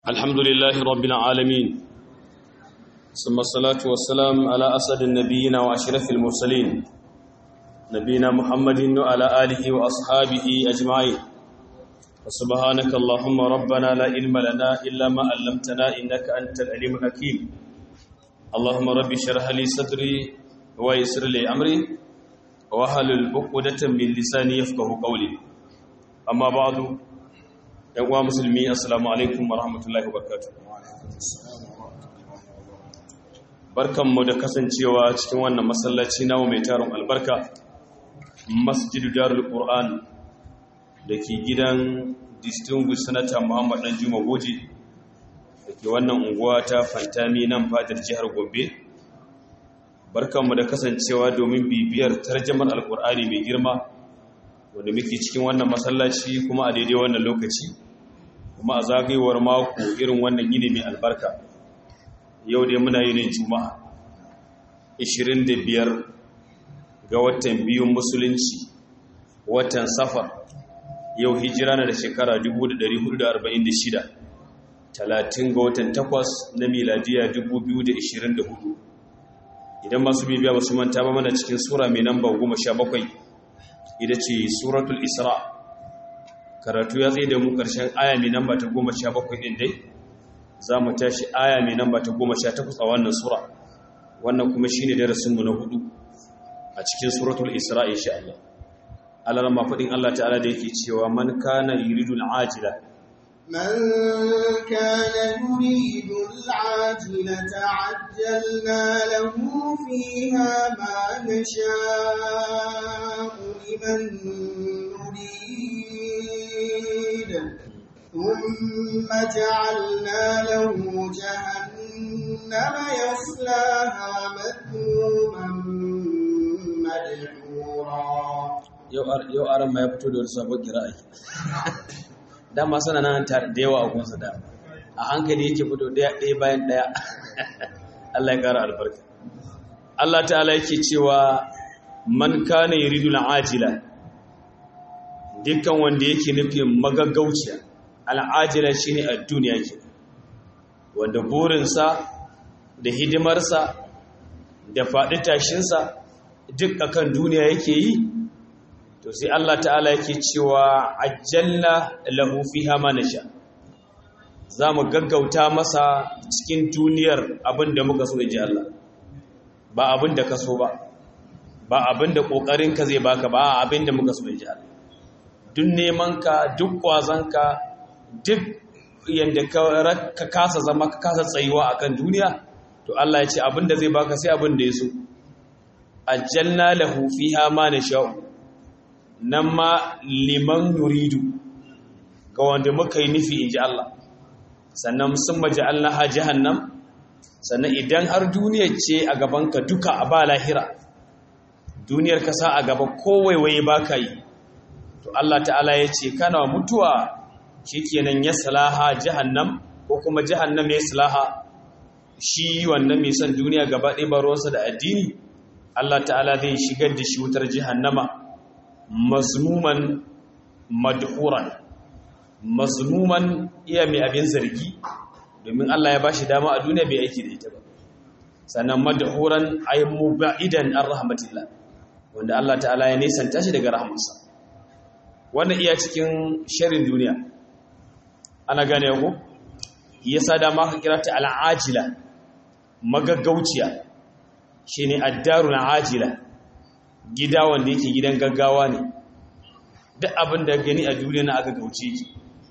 الحمد لله رب العالمين ثم الصلاة والسلام على أسد النبيين وأشرف المرسلين نبينا محمد وعلى آله وأصحابه أجمعين وسبحانك اللهم ربنا لا علم لنا إلا ما علمتنا إنك أنت العليم الحكيم اللهم رب اشرح لي صدري ويسر لي أمري واحلل عقدة من لساني يفقهوا قولي أما بعد ‘yan uwa musulmi assalamu alaikum wa rahmatullahi wa barakatuh barkanmu da kasancewa cikin wannan masallaci nawa mai tarin albarka masjidu darul qur'an da ke gidan distinguished senator muhammad dan juma goje da ke wannan unguwa ta fantami nan fadar jihar gombe barkanmu da kasancewa domin bibiyar tarjamar alqur'ani mai girma wanda muke cikin wannan masallaci kuma a daidai wannan lokaci kuma a zagayewar mako irin wannan yini mai albarka yau dai muna yin juma'a 25 ga watan biyun musulunci watan safar yau hijira na da shekara 1446 30 ga watan 8 na miladiya 2024 idan masu bibiya ba su manta ba mana cikin sura mai namba 17 ita ce suratul isra karatu ya tsaye da mu ƙarshen aya mai namba ta 17 ɗin dai za mu tashi aya mai namba ta 18 a wannan sura wannan kuma shi ne darasinmu na 4 a cikin suratul isra insha Allah alarma faɗin Allah ta'ala da yake cewa man kana yuridu al'ajila من كان يريد العاجلة عجلنا له فيها ما نشاء لمن نريد ثم جعلنا له جهنم يصلاها مذموما مدحورا yau aran ma ya fito da wani sabon kira'a dama suna nan da yawa a kunsa da a hankali yake fito ɗaya bayan ɗaya Allah ya ƙara albarka Allah ta'ala yake cewa man kana yuridu al'ajila dukkan wanda yake nufin magaggauciya al'ajila shine a duniya ke wanda burinsa da hidimarsa da faɗi tashinsa duk akan duniya yake yi to sai Allah ta'ala yake cewa ajjalna lahu fiha ma nasha zamu gaggauta masa cikin duniyar abinda muka so inji Allah ba abinda ka so ba abinda kokarin ka zai baka ba abinda muka so inji Allah duk neman ka duk kwazan ka duk yanda ka kasa zama ka kasa tsayuwa akan duniya to Allah ya ce abinda zai baka sai abinda ya so ajjalna lahu fiha ma nasha nan ma liman nuridu ga wanda muka yi nufi in ji Allah sannan sun maji Allah jahannam sannan idan har duniyar ce a gabanka duka a ba lahira duniyar ka sa a gaba kowaiwaye ba ka yi to Allah ta'ala ya ce kana mutuwa shi kenan ya salaha jahannam ko kuma jahannam ya salaha shi wannan mai son duniya gaba ɗaya ba ruwansa da addini Allah ta'ala zai shigar da shi wutar jahannama mazmuman madhuran mazmuman iya mai abin zargi domin Allah ya bashi dama a duniya bai aiki da ita ba sannan madhuran ay mubaidan an rahmatillah wanda Allah ta'ala ya nisanta shi daga rahmarsa wannan iya cikin sharrin duniya ana gane ko yasa dama ka kira ta al'ajila magaggauciya shine ad-darul ajila gida wanda yake gidan gaggawa ne duk abin da gani a duniya na aka gauce ki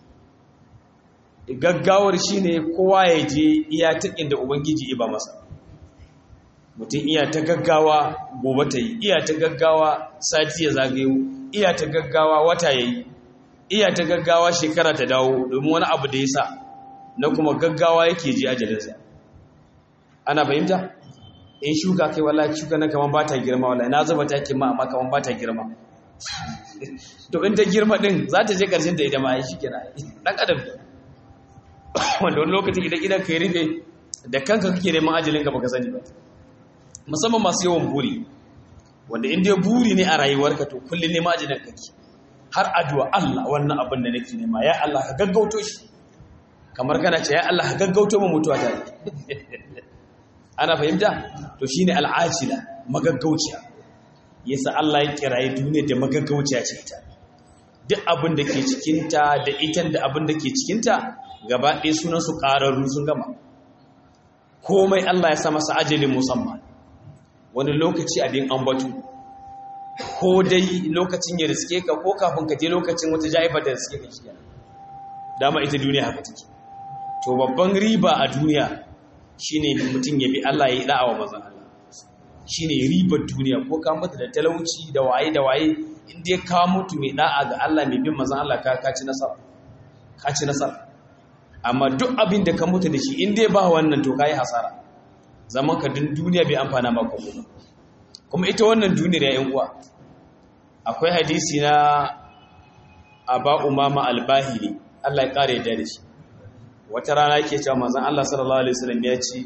gaggawar shine kowa ya je iya takin da ubangiji ba masa mutum iya ta gaggawa gobe ta yi iya ta gaggawa sati ya zagayo iya ta gaggawa wata yayi iya ta gaggawa shekara ta dawo domin wani abu da ya sa na kuma gaggawa yake ji ajalinsa ana fahimta in shuka kai wallahi shuka na kaman ba ta girma wallahi na zuba takin ma amma kaman ba ta girma to in ta girma din za ta je karshen ta idan ma ai shikenan dan adam wanda wani lokaci idan kai rufe da kanka kake neman ajalin ka baka sani ba musamman masu yawan buri wanda in dai buri ne a rayuwarka to kullun neman ajalin kake har addu'a Allah wannan abin da nake nema ya Allah ka gaggauto shi kamar kana ce ya Allah gaggauto mu mutuwa ta ana fahimta to shine al'ajila magaggauciya yasa Allah ya kiraye duniya da magaggauciya ce ita duk abin da ke cikin ta da ita da abin da ke cikin ta gaba ɗaya sunan su ƙararru sun gama komai Allah ya sa masa ajalin musamman wani lokaci abin ambatu ko dai lokacin ya riske ka ko kafin ka je lokacin wata ja'iba da riske ka shi dama ita duniya haka take to babban riba a duniya shine mutum ya bi Allah ya yi da'awa manzon Allah shine ribar duniya ko ka mutu da talauci da waye in dai ka mutu mai da'a ga Allah mai bin manzon Allah ka ci nasara amma duk abin da ka mutu da shi in dai ba wannan to kai hasara zaman ka duniya bai amfana maka kuma ita wannan duniyar ya yan uwa akwai hadisi na Aba Umama Al-Bahili Allah ya kare da shi wata rana yake cewa manzon Allah sallallahu alaihi wasallam ya ce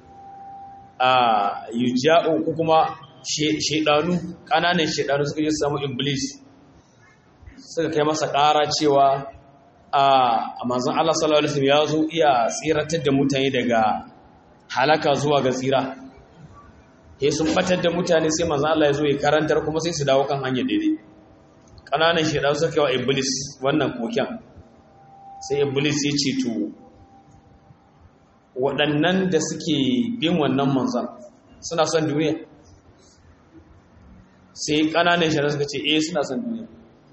yuja'u ko kuma shedanu kananan shedanu suka je samu iblis suka kai masa ƙara cewa manzon Allah sallallahu alaihi wasallam ya zo iya tsiratar da mutane daga halaka zuwa ga tsira sai sun batar da mutane sai manzon Allah ya zo ya karantar kuma sai su dawo kan hanyar daidai kananan shedanu suka yi wa iblis wannan koken sai iblis ya ce to waɗannan da suke bin wannan manzan suna son duniya sai ƙananan shara suka ce suna son duniya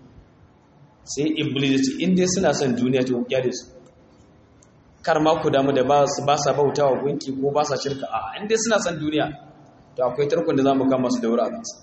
sai iblis ya ce inda suna son duniya to ya da su kar ma ku damu da ba sa bauta wa gunki ko ba sa shirka a inda suna son duniya to akwai tarkon da za mu kama su da wuri a kansa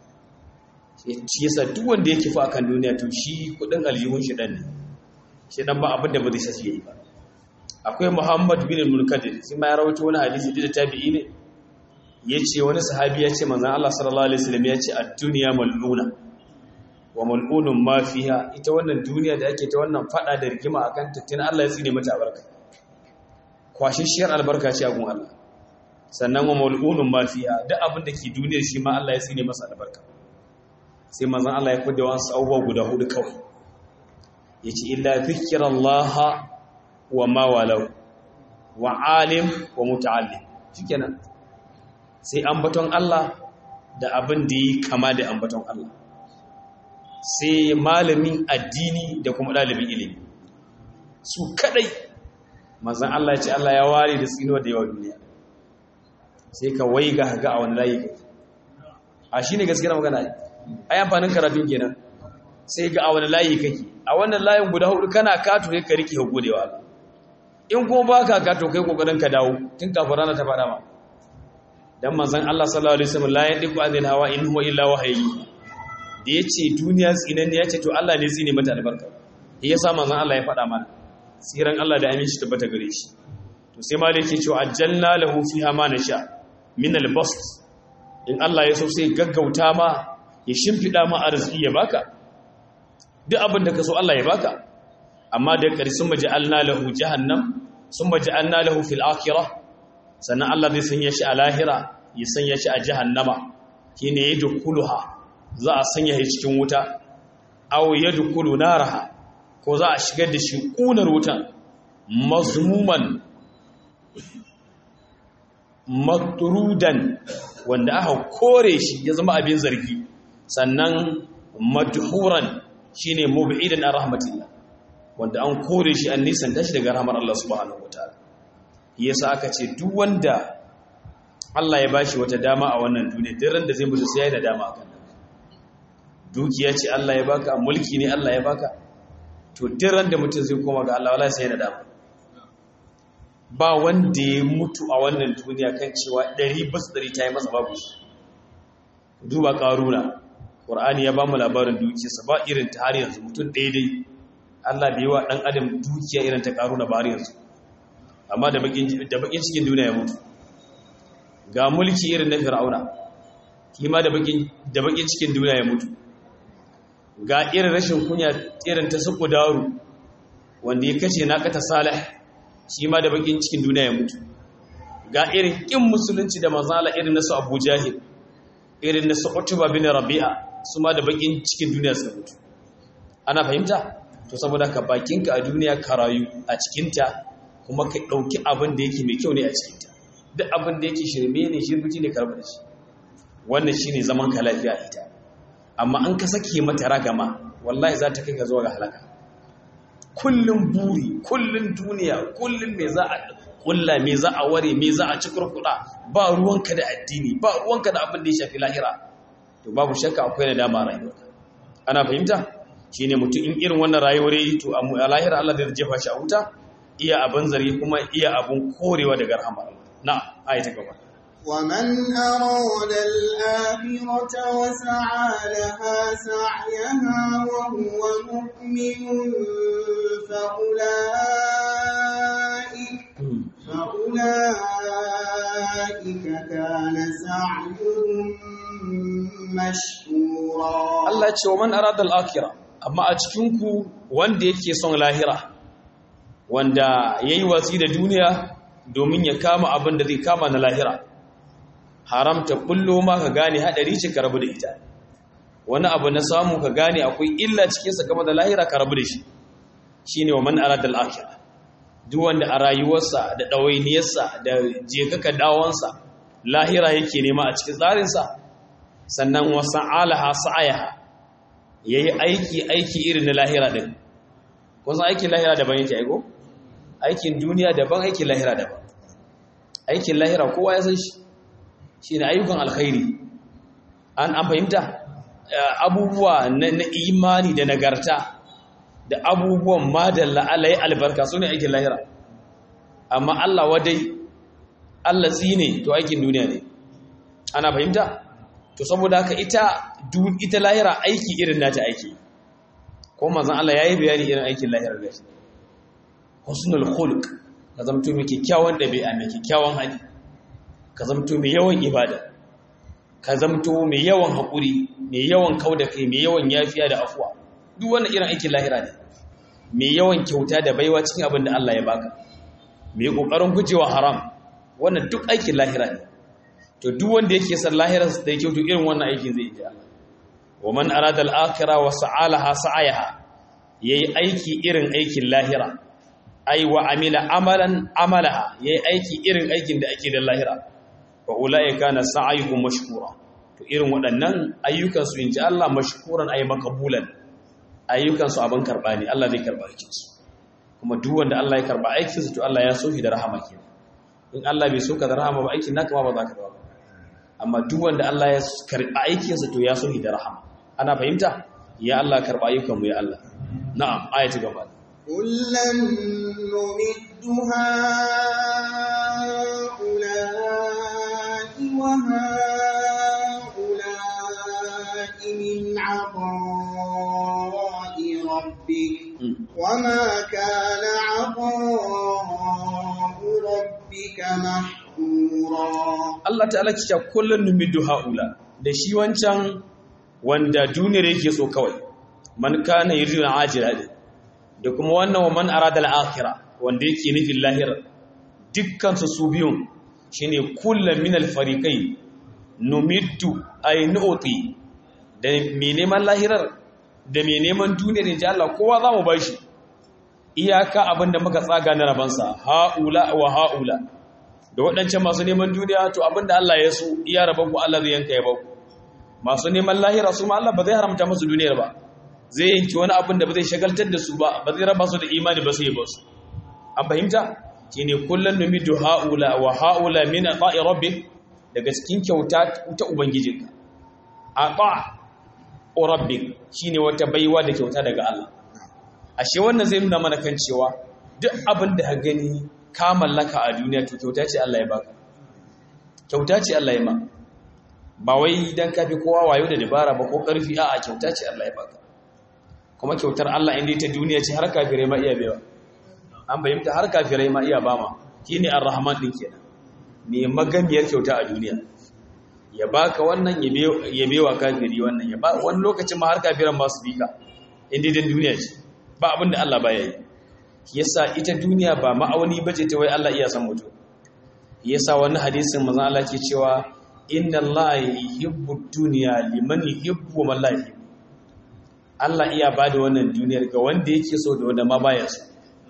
shi yasa duk wanda yake fa akan duniya to shi kudin aljihun shi dan ne shi dan ba abin da ba zai sashi yayi ba akwai Muhammad bin al-Munkadir sai ma ya rawaito wani hadisi da tabi'i ne yace wani sahabi yace manzon Allah sallallahu alaihi wasallam yace ad-dunya mal'una wa mal'unun ma fiha ita wannan duniya da ake ta wannan fada da rigima akan ta tin Allah ya tsine mata albarka kwashishiyar albarka ce a gun Allah sannan wa mal'unun ma fiha duk abin da ke duniyar shi ma Allah ya tsine masa albarka sai manzon Allah ya fada wasu abubuwa guda hudu kawai yace illa zikrullaha wa ma walau wa alim wa muta'allim shikenan sai ambaton Allah da abin da yi kama da ambaton Allah sai malamin addini da kuma dalibin ilimi su kadai manzon Allah ya ce Allah ya ware da tsinuwa da yawa duniya sai ka waiga ga a wani layi a shine gaskiya magana ai amfanin karatun kenan sai ga a wani layi kake a wannan layin guda hudu kana kato kai ka rike godewa Allah in ko baka kato kai kokarin ka dawo tun kafin rana ta fada ma dan manzon Allah sallallahu alaihi wasallam la yadiku anil hawa in huwa illa wahyi da yace duniya tsinanne yace to Allah ne tsine mata albarka shi yasa manzon Allah ya fada mana tsiran Allah da aminci tabbata gare shi to sai malai yake cewa ajjalna lahu fiha ma nasha min albast in Allah ya so sai gaggauta ma ya shimfida ma arziki ya baka duk abin da ka so Allah ya baka amma da ƙari sun maji alna lahu jahannam sun maji alna lahu fil akhirah sannan Allah zai sanya shi a lahira ya sanya shi a jahannama shine yadkhuluha za a sanya shi cikin wuta aw yadkhulu naraha ko za a shigar da shi kunar wutan mazmuman matrudan wanda aka kore shi ya zama abin zargi sannan madhuran shine mub'idan an rahmatillah wanda an kore shi an nisan tashi daga rahmar Allah subhanahu wataala yasa aka ce duk wanda Allah ya bashi wata dama a wannan duniya duk ran da zai mutu sai ya da dama akan dukiya ce Allah ya baka mulki ne Allah ya baka to duk ran da mutum zai koma ga Allah wallahi sai ya da dama ba wanda ya mutu a wannan duniya kan cewa 100% ta yi masa babu shi duba karuna Qur'ani ya ba mu labarin dukiyarsa ba irin ta har yanzu mutum daidai Allah bai wa dan adam dukiya irin ta karuna ba har yanzu amma da bakin cikin duniya ya mutu ga mulki irin na fir'auna kima da bakin cikin duniya ya mutu ga irin rashin kunya irin ta suku daru wanda ya kashe naqata salih shi ma da bakin cikin duniya ya mutu ga irin kin musulunci da manzala irin nasu Abu Jahil irin nasu Utba bin Rabi'a su ma da bakin cikin duniya suka mutu ana fahimta to saboda ka bakinka a duniya ka rayu a cikinta kuma ka ɗauki abin da yake mai kyau ne a cikinta. Duk abin da yake shirme ne shirbici ne karɓar da shi. Wannan shi ne zaman ka lafiya ita. Amma an ka sake mata ragama wallahi za ta kai ka zuwa ga halaka. Kullum buri, kullum duniya, kullum me za a kulla, me za a ware, me za a ci kurkuɗa, ba ruwanka da addini, ba ruwanka da abin da ya shafi lahira. To babu shakka akwai nadama rayuwa. Ana fahimta? Shine mutum in irin wannan rayuwar yi to a lahira Allah zai jefa shi a wuta, iya abin zari kuma iya abin korewa daga rahmar Allah. Na'am, ayata gaba. ومن أراد الآخرة وسعى لها سعيها وهو مؤمن فأولئك كان سعيهم مشكورا. Allah ce wa man arada al-akhirah, amma a cikin ku wanda yake son lahira, wanda yayi watsi da duniya domin ya kama abin da zai kama na lahira, haramta kullo ma ka gane hadari ce ka rabu da ita. Wani abu na samu ka gane akwai illa cikin sa game da lahira ka rabu da shi. Shine wa man arada al-akhirah. Duk wanda a rayuwarsa da dawainiyarsa da jekaka dawansa lahira yake nema a cikin tsarin sa, sannan wasa'alaha sa'ayaha, yayi aiki irin na lahira din. Kun san aikin lahira daban yake aiko? Aikin duniya daban, aikin lahira daban. Aikin lahira kowa ya san shi. Shine ayyukan alkhairi. An fahimta abubuwa na imani da nagarta da abubuwan madalla Allah ya albarka sune aikin lahira. Amma Allah wadai, Allah tsine to aikin duniya ne. Ana fahimta? To saboda haka ita lahira aiki irin nata aiki. Ko manzon Allah yayi bayani irin aikin lahira da shi. Husnul khuluq, ka zamto mai kyakkyawan dabi'a, mai kyakkyawan hali. Ka zamto mai yawan ibada. Ka zamto mai yawan hakuri, mai yawan kauda kai, mai yawan yafiya da afwa. Duk wannan irin aikin lahira ne. Mai yawan kyauta da baiwa cikin abin da Allah ya baka. Mai kokarin gujewa haram. Wannan duk aikin lahira ne. To duk wanda yake san lahirarsa da yake to irin wannan aikin zai yi Allah. Wa man arada al-akhirah wa sa'alaha sa'ayaha, yayi aiki irin aikin lahira. Ai wa amila amalan amalaha, yayi aiki irin aikin da ake da lahira. Wa ulaika kana sa'yuhum mashkura. To irin waɗannan ayyukan su inji Allah mashkuran ay maqbulan. Ayyukan su abin karba ne, Allah zai karba aikin su. Kuma duk wanda Allah ya karba aikin sa to Allah ya so shi da rahama kenan. In Allah bai so ka da rahama ba aikin naka ba za ka ba. Amma duk wanda Allah ya karba aikinsa to ya so shi da rahama. Ana fahimta? Ya Allah karba ayyukan mu ya Allah. Na'am, ayatu gaba. Kullan numiddu ha'ula'i wa ha'ula'i min 'ata'i rabbik wa ma kana 'ata'u rabbika mahzura. Allah ta'ala kika kullun numiddu haula, da shi wancan wanda duniyar yake so kawai, man kana yuridu al-ajila, da kuma wannan wa man arada al-akhirah wanda yake nufin lahira, dukkan su biyun shine kullun min al-fariqain numiddu ay nu'ti, da me neman lahirar da me neman duniyar insha Allah kowa zamu bashi iyaka abinda muka tsaga na rabansa, haula wa haula. Da waɗancan masu neman duniya to abinda Allah ya so iya rabon ku Allah zai yanka ya baku. Masu neman lahira su ma Allah ba zai haramta musu duniyar ba, zai yanki wani abin da ba zai shagaltar da su ba, ba zai raba su da imani ba sai ya ba su. An fahimta? Shine kullun numidu haula wa haula min ata'i rabbik, daga cikin kyauta ta ubangijinka. Ata rabbik shine wata baiwa da kyauta daga Allah. Ashe wannan zai nuna mana kan cewa duk abin da ka gani ka mallaka a duniya to kyauta ce Allah ya baka. Kyauta ce Allah ya ma. Ba wai dan kafi kowa wayo da dabara ba ko karfi, a'a kyauta ce Allah ya baka. Kuma kyautar Allah inda ta duniya ce har kafirai ma iya bewa. An bayyanta har kafirai ma iya bama. Shine Ar-Rahman din kenan. Me magamiyar kyauta a duniya. Ya baka wannan ya bewa kafiri wannan, ya ba wani lokacin ma har kafiran ba su bika. Inda dan duniya ce. Ba abin da Allah baya yi. Yasa ita duniya ba ma'auni bace ta wai Allah iya san mutum. Yasa wani hadisin manzo Allah ke cewa inna Allah yuhibbu dunya liman yuhibbu man la yuhibbu. Allah iya bada wannan duniyar ga wanda yake so da wanda ma baya so.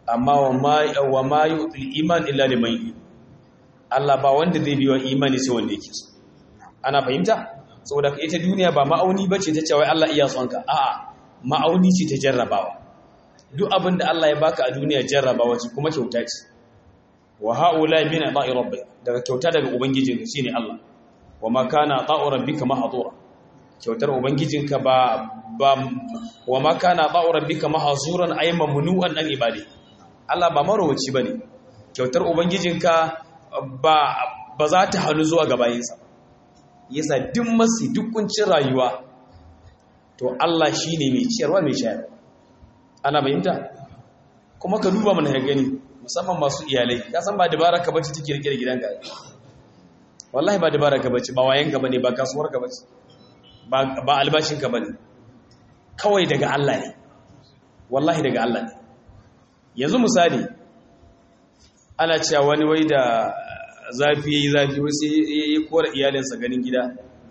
amma wa ma yu'til iman illa liman yuhib. Allah ba wanda zai biyo imani sai wanda yake so. Ana fahimta? Saboda ita duniya ba ma'auni bace ta cewa Allah iya son ka. A'a, ma'auni ce ta jarrabawa. Duk abin da Allah ya baka a duniya jarrabawa ce kuma kyauta ce. Wa haula min ata'i rabbik, daga kyauta daga ubangijinka shine Allah. Wa ma kana ata'u rabbika mahdura. Kyautar ubangijinka ba wa ma kana ata'u rabbika mahzuran ay mamnu'an an ibadi. Allah ba marowaci bane. Kyautar ubangijinka ba za ta hannu zuwa ga bayinsa. Yasa duk kuncin rayuwa to Allah shine mai ciyarwa mai shayarwa. Ana bayyanta kuma ka duba mana gani musamman masu iyalai ka san ba dabara ka bace take rike da gidanka. Wallahi ba dabara ka bace, ba wayan ka bane, ba kasuwar ka bace, ba albashin ka bane, kawai daga Allah ne. Wallahi daga Allah ne. Yanzu misali ana cewa wani wai da zafi yayi zafi wai sai yayi kora iyalinsa ganin gida.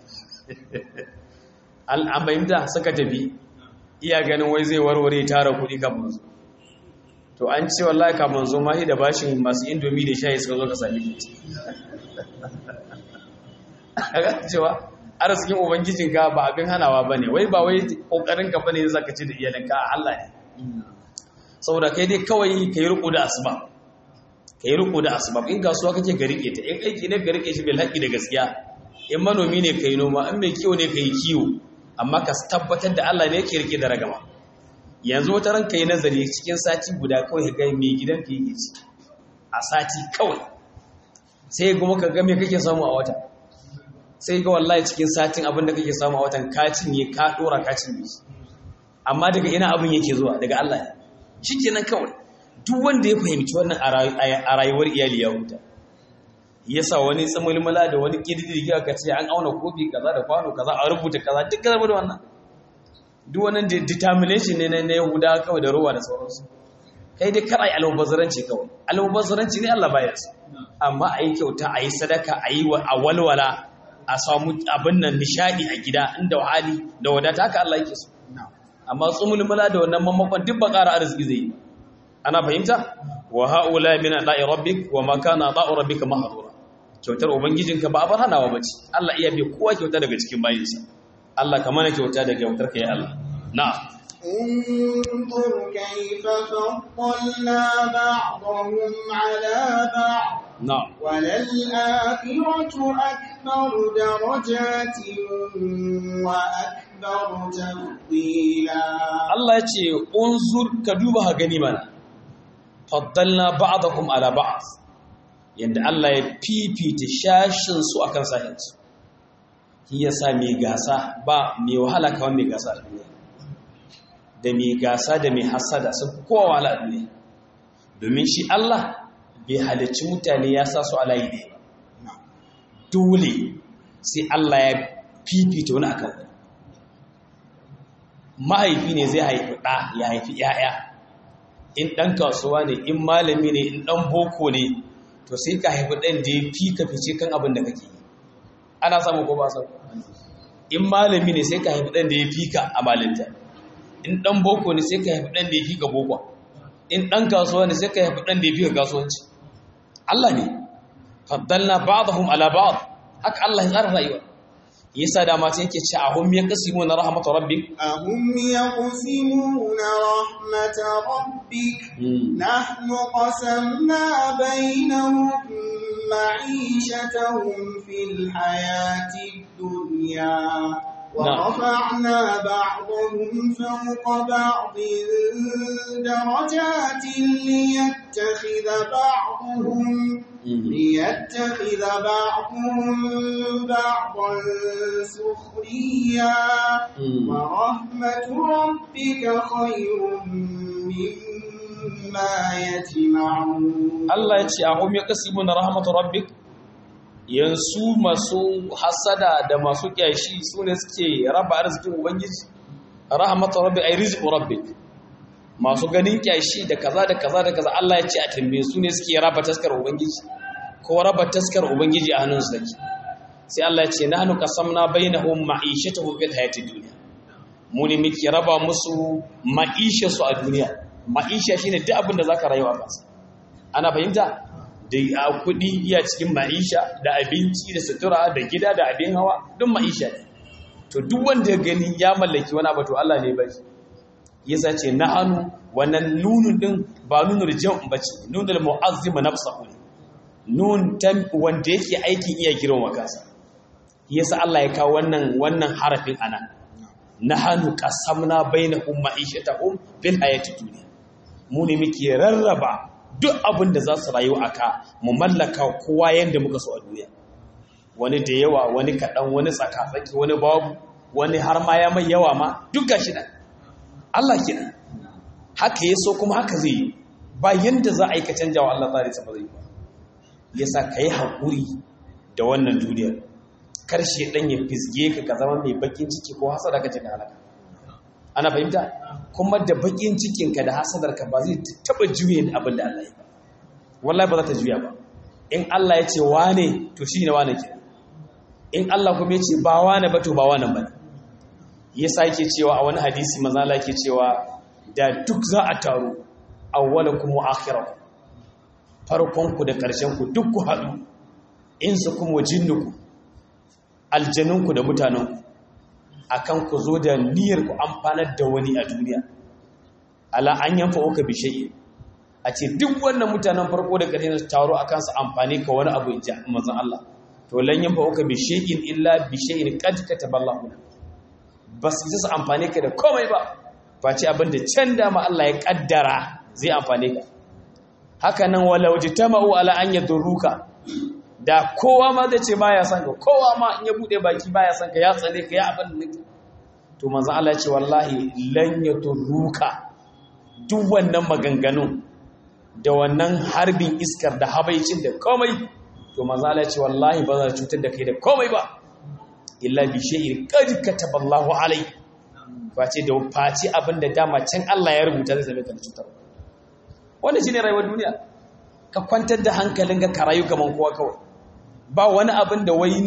Al'amainda suka tafi iya ganin wai zai warware tara kuɗi kafin su. To an ce wallahi kafin zo ma da bashin masu indomi da shayi suka zo ka sami ki. Kaga cewa arzikin ubangijinka ba abin hanawa bane, wai ba wai kokarin ka bane zaka ci da iyalinka, Allah ne. Saboda kai dai kawai kai riko da asbab. Kai riko da asbab, in kasuwa kake ga rike ta, in aiki ne ka rike shi bil haqqi da gaskiya. In manomi ne kai noma, in mai kiwo ne kai kiwo, amma ka tabbatar da Allah ne yake rike da ragama. Yanzu wata ranka yi nazari cikin sati guda kawai ka ga mai gidanka yake ci a sati kawai, sai kuma ka ga me kake samu a wata, sai ga wallahi cikin satin abin da kake samu a watan ka cinye ka dora ka cinye shi. Amma daga ina abin yake zuwa? Daga Allah ne. Shikenan kawai. Duk wanda ya fahimci wannan a rayuwar iyali ya huta. Yasa wani tsamulmula da wani kididdige aka ce an auna kofi kaza da kwano kaza a rubuta kaza duk kaza da wannan. Duk wannan determination ne na Yahuda kawai da ruwa da sauransu. Kai dai kar ai almubazzaranci kawai. Almubazzaranci ne Allah baya so. Amma ayi kyauta, ayi sadaka, ayi walwala, a samu abin nan nishadi a gida inda hali da wadata haka Allah yake so. Amma tsumulmula da wannan mamakon duk ba ƙara arziki zai yi. Ana fahimta? Wa haula min da'i rabbik wa ma kana da'u rabbika mahdura. Kyautar ubangijinka ba abar hanawa bace. Allah iya bi kowa kyauta daga cikin bayinsa. Allah ka mana kyauta daga kyautar ka ya Allah. Na'am. انظر كيف فضلنا بعضهم على بعض. Na'am. وللآخرة أكبر درجات وأكبر تفضيلا. Allah ya ce unzur ka duba ha gani mana. Faddalna ba'dahum ala ba'd. Yanda Allah ya fifita shashin su akan sahin su. Shi yasa mai gasa ba mai wahala kawai mai gasa a duniya. Da mai gasa da mai hasada sun kowa wahala a duniya. Domin shi Allah bai halicci mutane ya sa su a layi ɗaya ba. Dole sai Allah ya fifita wani akan wani. Mahaifi ne zai haifi ɗa ya haifi ‘ya'ya. In ɗan kasuwa ne, in malami ne, in ɗan boko ne, to sai ka haifi ɗan da ya fi ka fice kan abin da kake yi. Ana samu ko ba samu? In malami ne sai ka haifi ɗan da ya fi ka a malinta. In ɗan boko ne sai ka haifi ɗan da ya fi ka boko. In ɗan kasuwa ne sai ka haifi ɗan da ya fi ka kasuwanci. Allah ne. Faddalna ba'dahum ala ba'd. Haka Allah ya tsara rayuwa. Yasa da mata yake ce ahum yaqsimuna rahmat rabbik. أهم يقسمون رحمة ربك نحن قسمنا بينهم معيشتهم في الحياة الدنيا ورفعنا بعضهم فوق بعض درجات ليتخذ بعضهم بعضا سخريا ورحمة ربك خير مما يجمعون. Allah ya ce ahum yaqsimuna rahmat rabbik. Yansu masu hasada da masu kyashi su ne suke raba arzikin ubangiji. Rahmatu rabbi ay rizqu rabbik. Masu ganin kyashi da kaza da kaza da kaza Allah ya ce a tambaye su ne suke raba taskar ubangiji ko raba taskar ubangiji a hannun su take. Sai Allah ya ce nahnu qasamna bainahum ma'ishatuhum fil hayatid dunya. Mu ne muke raba musu ma'ishar su a duniya. ma'isha shine duk abin da zaka rayuwa kansa ana fahimta da kuɗi iya cikin ma'isha da abinci da sutura da gida da abin hawa duk ma'isha ne to duk wanda ya gani ya mallaki wani abu to Allah ne bai yasa ce nahanu wannan nunun din ba nunul jam' bace nunul mu'azzim nafsahu nun tam wanda yake aikin iya girma kansa yasa Allah ya kawo wannan harafin ana nahanu qasamna bainahum ma'ishatahum fil hayati dunya mu ne muke rarraba duk abin da za su rayu aka mu mallaka kowa yanda muka so a duniya wani da yawa wani kaɗan wani tsakatsaki wani babu wani har ma ya mai yawa ma duk gashi nan Allah kenan haka yaso kuma haka zai yi ba yanda za a yi ka canja wa Allah tsari sa ba zai yi ba yasa kai hakuri da wannan duniyar karshe dan ya fisge ka zama mai bakin ciki ko hasada ka cika halaka ana fahimta kuma da bakin cikin ka da hasadar ka ba zai taba juye abin da Allah ya ba wallahi ba za ta juya ba in Allah ya ce wane to shine wane kenan in Allah kuma ya ce ba wane ba to ba wane ba yasa yake cewa a wani hadisi manzo Allah yake cewa da duk za a taru awwalakum wa akhirakum farkon ku da karshen ku duk ku hadu insukum wa jinnukum aljanunku da mutanenku akan ku zo da niyyar ku amfanar da wani a duniya ala an yanfa uka bi shay'in a ce duk wannan mutanen farko da ƙarshe su taro akan su amfani ka wani abu inji manzon Allah to lan yanfa uka bi shay'in illa bi shay'in qad kataballahu bas su amfani ka da komai ba face abin da can da ma Allah ya kaddara zai amfane ka haka nan walau jitama'u ala an yadurruka da kowa ma zai ce baya son ka kowa ma in ya bude baki baya son ka ya tsale ka ya abin da to manzo Allah ya ce wallahi lan yaturuka duk wannan maganganun da wannan harbin iskar da habaicin da komai to manzo Allah ya ce wallahi ba za cutar da kai da komai ba illa bi shay'in qad kataballahu alai face abin da dama can Allah ya rubuta zai same ka da cutar wannan shine rayuwar duniya ka kwantar da hankalinka ka rayu kaman kowa kawai ba wani abin da wai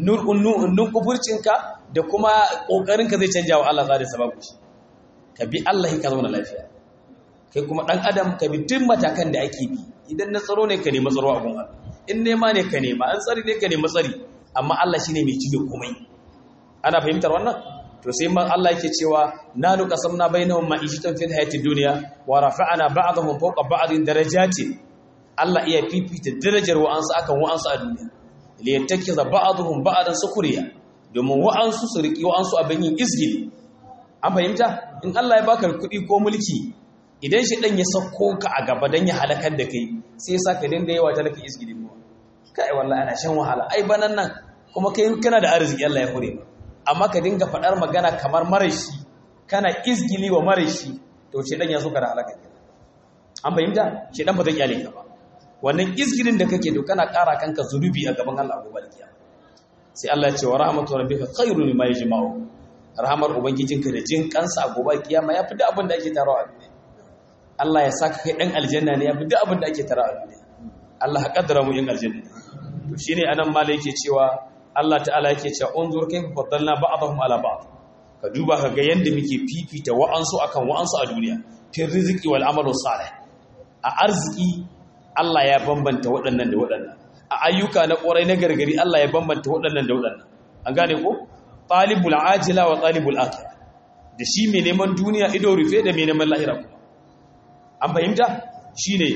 nun kufurcinka da kuma ƙoƙarinka zai canja wa Allah za da sababu shi ka bi Allah ka zauna lafiya kai kuma ɗan adam ka bi duk matakan da ake bi idan na tsaro ne ka nemi tsaro a gun Allah in nema ne ka nema an tsari ne ka nemi tsari amma Allah shine mai cike komai ana fahimtar wannan to sai man Allah yake cewa nanu qasamna bainahum ma'ishatan fil hayatid dunya wa rafa'na ba'dahum fawqa ba'din darajati Allah iya fifita darajar wa'ansu akan wa'ansu a duniya liyattakiza ba'dhum ba'dan sukuriya domin wa'ansu su riki wa'ansu abin yin izgili an fahimta in Allah ya baka kuɗi ko mulki idan shi dan ya sako ka a gaba dan ya halakar da kai sai ya saka dinga yawa talaka izgili mu kai wallahi ana shan wahala ai banan nan kuma kai kana da arziki Allah ya hore amma ka dinga fadar magana kamar marashi kana izgili wa marashi to shi dan ya so ka da halaka an fahimta shi dan ba zai kyale ka ba wannan izgirin da kake to kana ƙara kanka zunubi a gaban Allah gobe da kiyama sai Allah ya ce wa rahmatu rabbika khairu mimma yajma'u rahmar ubangijinka da jin kansa a gobe kiyama yafi duk abin da ake tarawa a duniya Allah ya saka kai dan aljanna ne yafi duk abin da ake tarawa a duniya Allah ya kaddara mu yin aljanna to shine anan mala yake cewa Allah ta'ala yake cewa unzur kayfa faddalna ba'dahum ala ba'd ka duba ka ga yanda muke fifita wa'ansu akan wa'ansu a duniya fi rizqi wal amalu salih a arziki Allah ya bambanta waɗannan da waɗannan a ayyuka na ƙorai na gargari Allah ya bambanta waɗannan da waɗannan an gane ko talibul ajila wa talibul akhirah da shi mai neman duniya ido rufe da mai neman lahira kuma an fahimta shine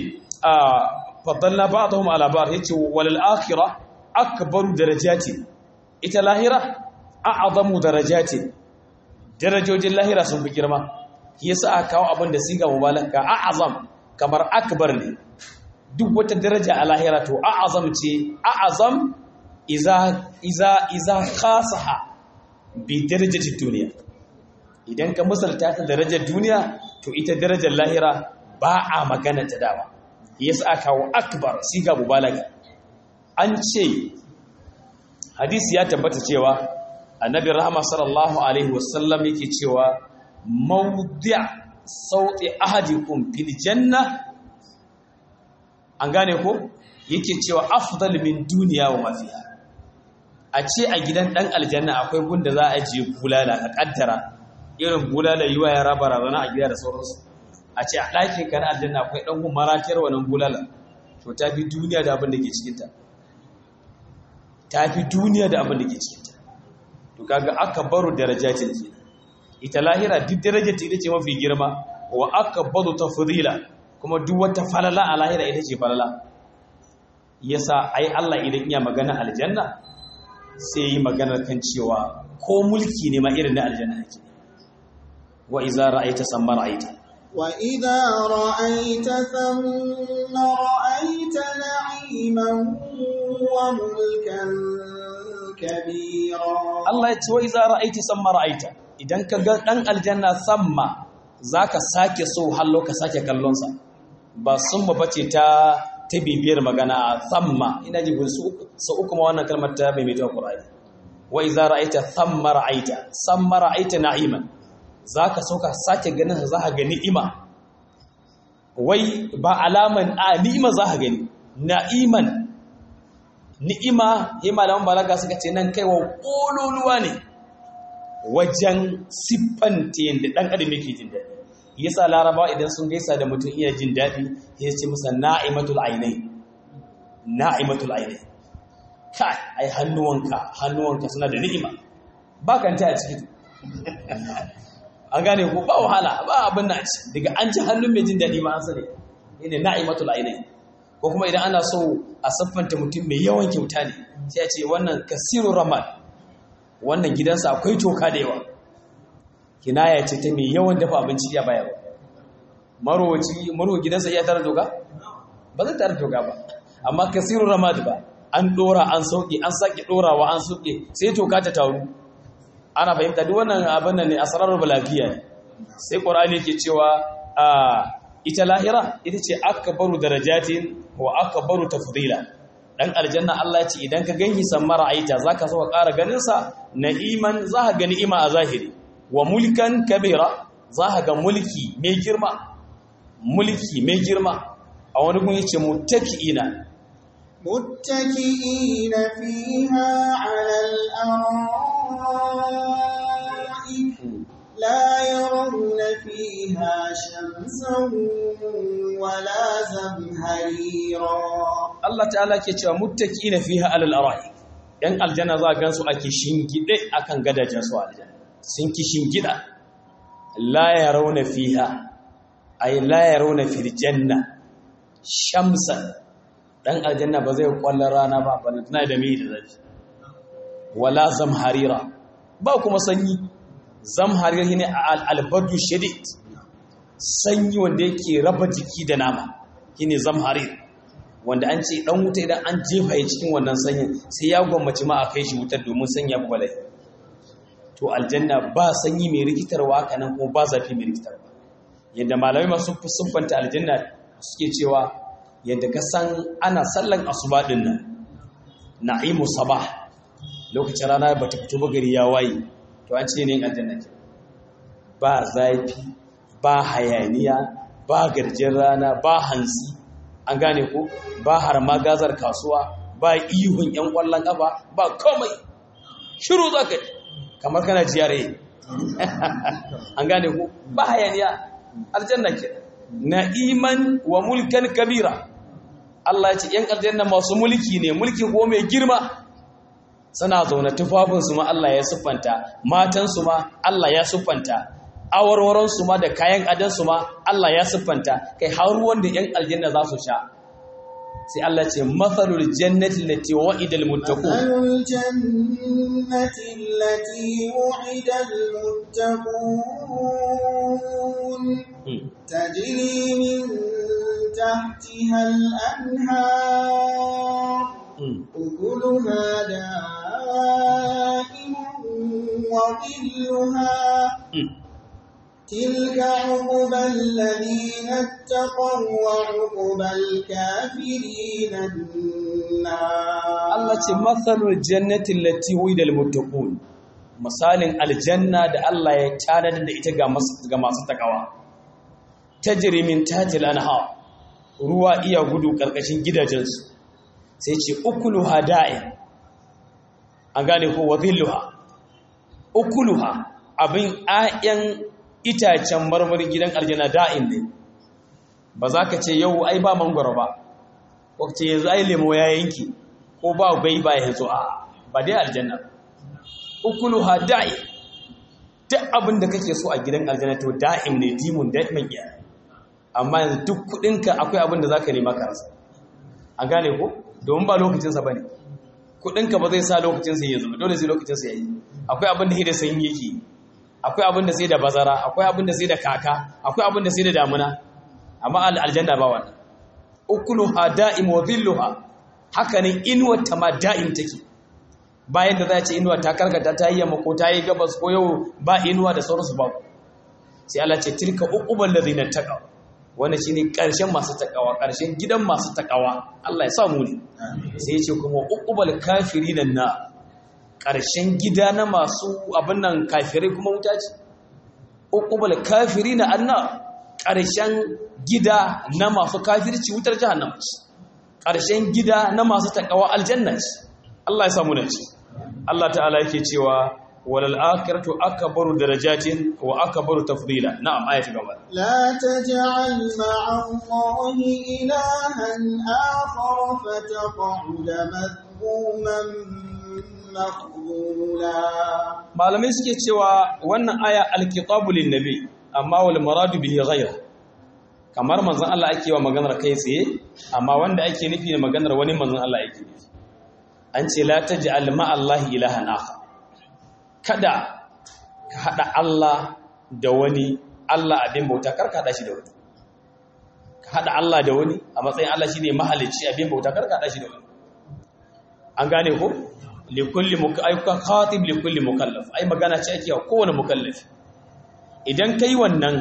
faddalna ba'dahum ala ba'd yace walal akhirah akbaru darajati ita lahira a'zamu darajati darajojin lahira sun fi girma yasa aka kawo abin da siga mubalaka a'zam kamar akbar ne duk wata daraja a lahira to a'azam ce a'azam iza khasaha bi darajatin duniya idan ka misalta ta darajar duniya to ita darajar lahira ba a magana ta dawa yasa aka kawo akbar siga mubalaga an ce hadisi ya tabbata cewa annabi rahama sallallahu alaihi wasallam yake cewa mawdi' sauti ahadikum fil janna an gane ko yake cewa afdal min duniya wa mafiya a ce a gidan dan aljanna akwai gunda za a je bulala ka kaddara irin bulala yiwa ya raba razana a gida da sauransu a ce a ɗakin ka na aljanna akwai ɗan maratiyar wannan bulala to ta fi duniya da abin da ke cikinta ta fi duniya da abin da ke cikinta to kaga aka baro darajatin ke ita lahira duk darajar ta ita ce mafi girma wa aka baro tafdila kuma duk wata falala a lahira ita ce falala yasa ai Allah idan iya magana aljanna sai yi magana kan cewa ko mulki ne ma irin na aljanna ake wa iza ra'aita samma ra'aita wa idza ra'aita thamma ra'aita na'iman wa mulkan kabira Allah ya ce wa iza ra'aita samma ra'aita idan ka ga dan aljanna samma zaka sake so hallo ka sake kallon sa ba summa bace ta bibiyar magana samma ina ji su uku ma wannan kalmar ta bai mai ta Qur'ani wa iza ra'aita thamma ra'aita na'iman zaka sauka sake ganin za ka ga ni'ima wai ba alaman ni'ima za ka gani na'iman ni'ima yayin malaman balaga suka ce nan kaiwa kololuwa ne wajen siffanta yanda dan adam yake jin daɗi yasa larabawa idan sun gaisa da mutum iya jin daɗi ya ce masa na'imatul ainai kai ai hannuwanka suna da ni'ima ba kanta a ciki an gane ko ba wahala ba abin na ci daga an ci hannun mai jin daɗi ma an sani ne na'imatul ainai ko kuma idan ana so a siffanta mutum mai yawan kyauta ne sai a ce wannan kasirur ramad wannan gidansa akwai toka da yawa kinaya ce ta mai yawan dafa abinci ya bayar maro gidansa iya tare toka ba zai tare toka ba amma kasirur ramad ba an dora an sauke an sake dorawa an sauke sai toka ta taru ana fahimta duk wannan abin nan ne asrarul balagiya ne sai qur'ani yake cewa ita lahira ita ce akbaru darajatin wa akbaru tafdila dan aljanna Allah ya ce idan ka ganyi sammara aita zaka so ka ƙara ganin sa na'iman zaka ga ni'ima a zahiri wa mulkan kabira zaka ga mulki mai girma a wani gun yace muttaki'ina fiha 'ala al-ara'ik la yarawna fiha shamsan wala zamharira Allah ta'ala ke cewa muttaki'ina fiha 'ala al-ara'ik yan aljanna za ga su ake shingide akan gadajen su aljanna sun ki shingida la yarawna fiha ay la yarawna fil janna shamsan dan aljanna ba zai kwalla rana ba tana da mai da zafi wala zamharira ba kuma sanyi zamharira ne al-badu shadid sanyi wanda yake raba jiki da nama shine zamharir wanda an ce dan wuta idan an jefa ya cikin wannan sanyin sai ya gwammaci ma a kai shi wutar domin sanya balai to aljanna ba sanyi mai rikitarwa haka nan kuma ba zafi mai rikitarwa yadda malamai masu siffanta aljanna suke cewa yadda ka san ana sallan asuba din nan na'imu sabah lokacin rana ba ta fito ba gari ya waye to an ce ne aljanna ke ba zafi ba hayaniya ba garjin rana ba hansi an gane ko ba har magazar kasuwa ba ihun yan kwallon kafa ba komai shiru zaka kamar kana jiyare an gane ko ba hayaniya aljanna ke na'iman wa mulkan kabira Allah ya ce yan aljanna masu mulki ne mulki ko mai girma suna zaune tufafinsu ma Allah ya siffanta matansu ma Allah ya siffanta awarwaransu ma da kayan adansu ma Allah ya siffanta kai har ruwan da yan aljanna za su sha sai Allah ce mathalul jannati allati wa'ida almuttaqun mathalul jannati allati wa'ida almuttaqun tajri min tahtiha al-anhar ukuluha da'imun wa dhilluha تلك عقبى الذين اتقوا وعقبى الكافرين النار الله ce mathalul jannati allati wa'ida almuttaqun misalin aljanna da Allah ya tanada da ita ga masu takawa tajri min tahtil anhar ruwa iya gudu karkashin gidajensu sai ce ukuluha da'in an gane ko wadhilluha ukuluha abin ayan itacen marmarin gidan aljanna da'in ne ba za ka ce yau ai ba mangwaro ba ko ce yanzu ai lemo ya yanki ko ba bai ba yanzu ba dai aljanna ukuluha da'i duk abin da kake so a gidan aljanna to da'im ne dimun da'iman iya amma yanzu duk kudinka akwai abin da zaka nema ka rasa an gane ko domin ba lokacin sa bane kudinka ba zai sa lokacin sa yanzu dole sai lokacin sa yayi akwai abin da hida sanyi yake akwai abin da sai da bazara akwai abin da sai da kaka akwai abin da sai da damuna amma aljanna ba wannan ukuluha da'im wa dhilluha haka ne inuwar ta ma da'im take bayan da za ce inuwa ta karkata ta yi yamma ko ta yi gabas ko yau ba inuwa da sauransu ba sai Allah ce tilka uqubal ladina taqaw wannan shine karshen masu takawa karshen gidan masu takawa Allah ya sa mu ne sai ya ce kuma uqubal kafirin na karshen gida na masu abin nan kafirai kuma wuta ce uqubal kafirin anna karshen gida na masu kafirci wutar jahannama ce karshen gida na masu takawa aljanna ce Allah ya samu naci Allah ta'ala yake cewa walal akhiratu akbaru darajatin wa akbaru tafdila na'am ayatu gaba la taj'al ma'a Allahi ilahan akhar fataq'uda madhmuman maqbula malamai suke cewa wannan aya alkitabu lin-nabi amma wal muradu bihi ghayr kamar manzon Allah ake wa maganar kai tsaye amma wanda ake nufi ne maganar wani manzon Allah yake nufi an ce la taj'al ma'allahi ilahan akhar kada ka hada Allah da wani Allah abin bauta karka hada shi da wani ka hada Allah da wani a matsayin Allah shine mahalicci abin bauta karka hada shi da wani an gane ko li kulli khatib li kulli mukallaf ai magana ce ake wa kowane mukallafi idan kai wannan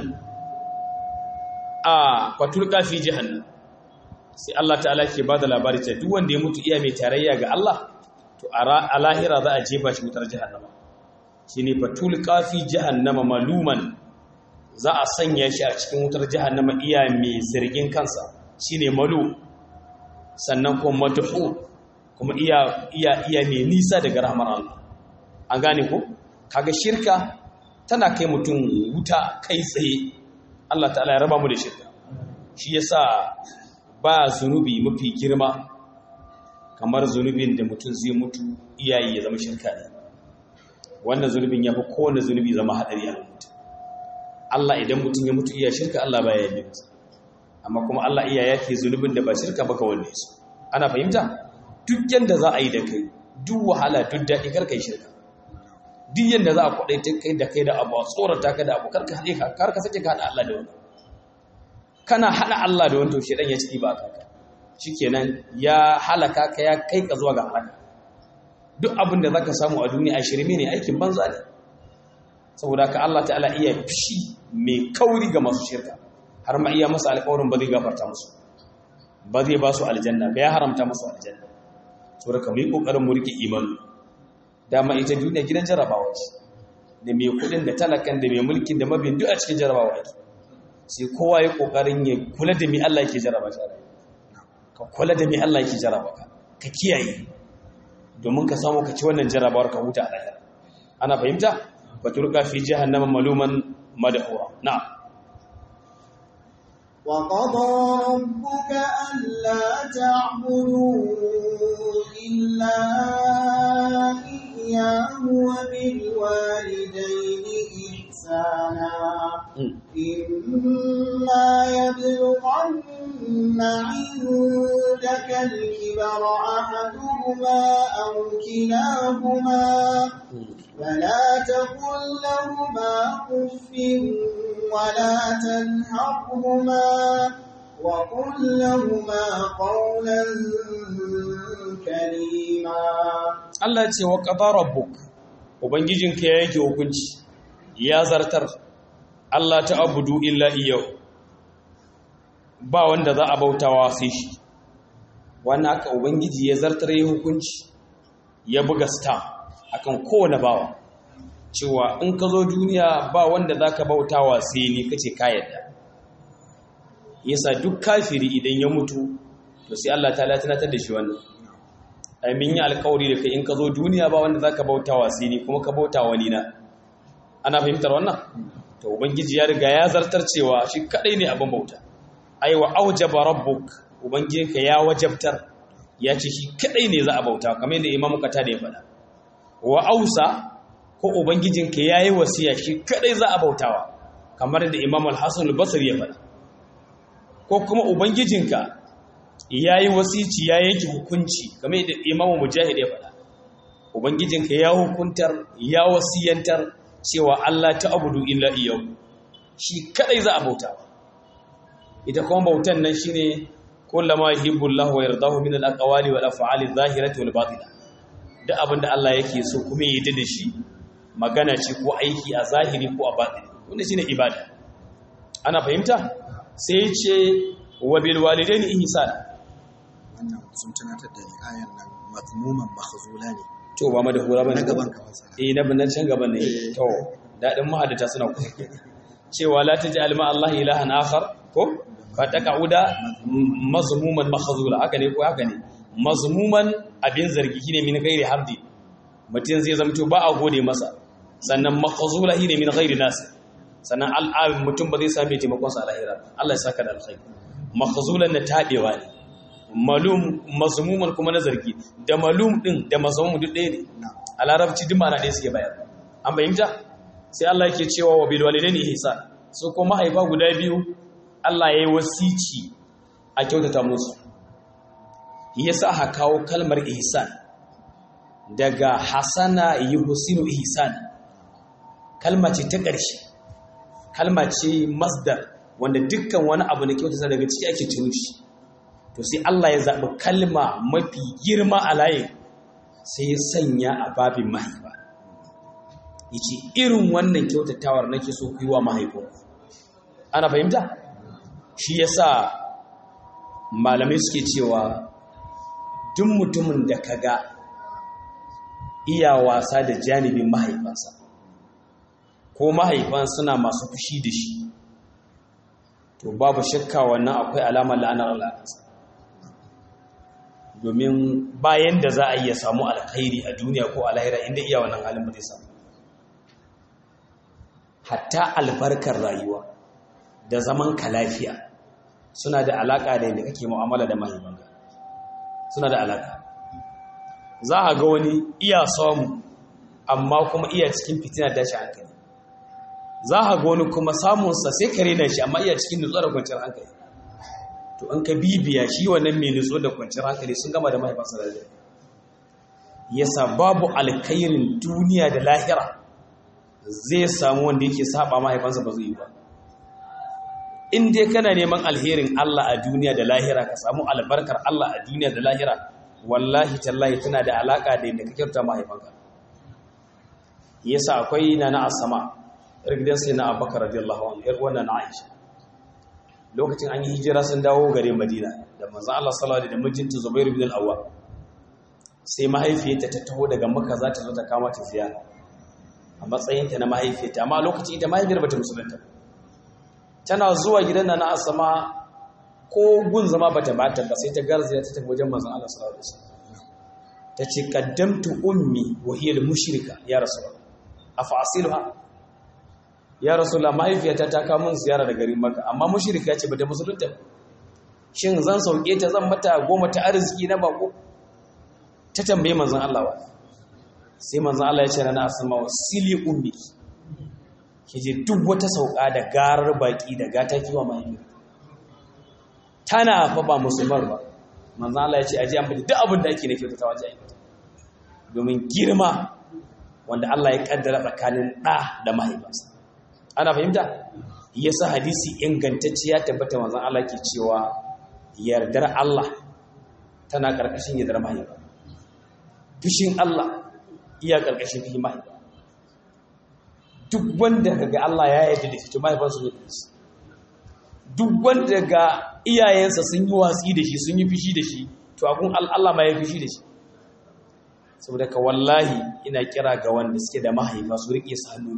a faturqa fi jahannam sai Allah ta'ala ke bada labari ta duk wanda ya mutu iya mai tarayya ga Allah to a lahira za a jefa shi wutar jahannama shine fatul qafi jahannama maluman za a sanya shi a cikin wutar jahannama iya mai zargin kansa shine malu sannan kuma madhu kuma iya mai nisa daga rahmar Allah an gane ko kaga shirka tana kai mutum wuta kai tsaye Allah ta'ala ya raba mu da shirka shi yasa ba zunubi mafi girma kamar zunubin da mutum zai mutu iyaye ya zama shirka ne wannan zunubin ya fi kowane zunubi zama haɗari a mutu Allah idan mutum ya mutu iya shirka Allah ba ya yi masa amma kuma Allah iya yake zunubin da ba shirka ba ka wanne su ana fahimta duk yanda za a yi da kai duk wahala duk daɗi kar kai shirka duk yanda za a kwaɗaita kai da kai da abu a tsorata ka da abu kar ka haɗe ka kar ka sake ka haɗa Allah da wani kana hada Allah da wanda shedan ya ciki ba kaka shikenan ya halaka ka ya kai ka zuwa ga halaka duk abin da zaka samu a duniya a shirme ne aikin banza ne saboda ka Allah ta'ala iya fishi mai kauri ga masu shirka har ma iya masa alƙawarin ba zai gafarta musu ba zai ba su aljanna ba ya haramta musu aljanna saboda ka mu yi kokarin mu rike imani dama ita duniya gidan jarabawa ce da mai kudin da talakan da mai mulkin da mabiyin duk a cikin jarabawa yake sai kowa ya kokarin ya kula da mi Allah yake jaraba shi ka kula da mi Allah yake jaraba ka kiyaye domin ka samu ka ci wannan jarabawar ka huta a lahira ana fahimta baturka fi jahannama maluman madhura na'am wa qada rabbuka alla ta'budu illa iyyahu wa bil walidayni إما يبلغن عندك الكبر أحدهما أو كلاهما فلا تقل لهما أف ولا تنهرهما وقل لهما قولا كريما الله يقول وقضى ربك وبنجيجنك يا يجي وكنت ya zartar Allah ta abudu illa iyau ba wanda za a bautawa sai shi wannan aka ubangiji ya zartar ya hukunci ya buga stamp akan kowane bawa cewa in ka zo duniya ba wanda za ka bautawa sai ni kace ka yadda yasa duk kafiri idan ya mutu to sai Allah ta tunatar da shi wannan ai min yi alƙawari da kai in ka zo duniya ba wanda za ka bautawa sai ni kuma ka bautawa ni na ana fahimtar wannan to ubangiji ya riga ya zartar cewa shi kadai ne abin bauta ai wa aujaba rabbuk ubangijinka ya wajabtar ya ce shi kadai ne za a bauta kamar yadda imamu kata da ya faɗa wa ausa ko ubangijinka yayi wasiya shi kadai za a bautawa kamar yadda imamu al-hasan al-basri ya faɗa ko kuma ubangijinka yayi wasici ya yanke hukunci kamar yadda imamu mujahid ya faɗa ubangijinka ya hukuntar ya wasiyantar cewa Allah ta abudu illa iyyahu shi kadai za a bautawa ita kuma bautan nan shine kullama yuhibbullahu wa yardahu min al-aqwali wal af'ali adh-dhahirati wal batina duk abinda Allah yake so kuma ya yi da shi magana ce ko aiki a zahiri ko a batini wannan shine ibada ana fahimta sai ya ce wa bil walidaini ihsana wannan sun tunatar da ni ayan nan mazmuman makhzula ne to ba ma da hura bane na gaban ka fasara na bin can gaban ne to dadin mahadata suna kusa cewa la taj'al ma Allah ilahan akhar ko fataqauda mazmuman makhzula haka ne ko haka ne mazmuman abin zargi shine min ghairi hamdi mutun zai zamto ba a gode masa sannan makhzula shine min ghairi nas sannan al'ab mutum ba zai same taimakon sa a lahira Allah ya saka da alkhairi makhzulan na tabewa ne malum mazmuman kuma na zargi da malum din da mazmum duk ɗaya ne a larabci duk ma'ana ɗaya suke bayar an bayyana sai Allah yake cewa wa bil walidaini ihsan su ko mahaifa guda biyu Allah yayi wasici a kyautata musu yasa aka kawo kalmar ihsan daga hasana yuhsinu ihsan kalma ce ta ƙarshe kalma ce masdar wanda dukkan wani abu na kyautata daga ciki ake ciro shi to sai Allah ya zaɓi kalma mafi girma a layin sai ya sanya a babin mahaifa yace irin wannan kyautatawar nake so ku yi wa mahaifanku ana fahimta shi yasa malamai suke cewa duk mutumin da kaga iya wasa da janibin mahaifansa ko mahaifan suna masu fushi da shi to babu shakka wannan akwai alamar la'anar Allah domin bayan da za a iya samu alkhairi a duniya ko a lahira inda iya wannan halin ba zai samu hatta albarkar rayuwa da zaman ka lafiya suna da alaka da yadda kake mu'amala da mahaifanka suna da alaka za a ga wani iya samu amma kuma iya cikin fitina da shi hankali za a ga wani kuma samunsa sai kare na shi amma iya cikin nutsuwar da kwanciyar hankali to an ka bibiya shi wannan mai nutsuwar da kwanciyar hankali sun gama da mahaifansa da zai yasa babu alkhairin duniya da lahira zai samu wanda yake saba mahaifansa ba zai yi ba in dai kana neman alherin Allah a duniya da lahira ka samu albarkar Allah a duniya da lahira wallahi tallahi tana da alaka da yadda ka kyauta mahaifanka yasa akwai nana Asma irgidan sai na Abubakar radiyallahu anhu yar wannan Aisha lokacin an yi hijira sun dawo gare Madina da manzon Allah sallallahu alaihi wasallam da mijinta Zubair ibn al-Awwam sai mahaifiyarta ta taho daga Makka za ta zo ta kama ta ziyara a matsayinta na mahaifiyarta amma lokacin ita mahaifiyar bata musulunta tana zuwa gidan na Asma ko gun zama bata bata ba sai ta garzaya ta tafi wajen manzon Allah sallallahu alaihi wasallam tace qaddamtu ummi wa hiya al-mushrika ya rasulullah afa asiluha ya rasulullah mahaifiyata ta kawo min ziyara da garin Makka amma mushrika ce bata musulunta shin zan sauke ta zan mata goma ta arziki na bako ta tambaye manzon Allah wa sai manzon Allah ya ce na Asma wasili ummi kije duk wata sauka da garar baki da gata kiwa mahaifiya tana fa ba musulmar ba manzon Allah ya ce aje an bada duk abin da ake nake ta waje aikata domin girma wanda Allah ya kaddara tsakanin da da mahaifinsa ana fahimta yasa hadisi ingantacce ya tabbata manzon Allah ke cewa yardar Allah tana karkashin yardar mahaifa fishin Allah iya karkashin fishin mahaifa duk wanda kaga Allah ya yarda da shi to mahaifansa ne duk wanda ga iyayensa sun yi watsi da shi sun yi fishi da shi to akun Allah ma ya fishi da shi saboda ka wallahi ina kira ga wanda suke da mahaifa su rike sanu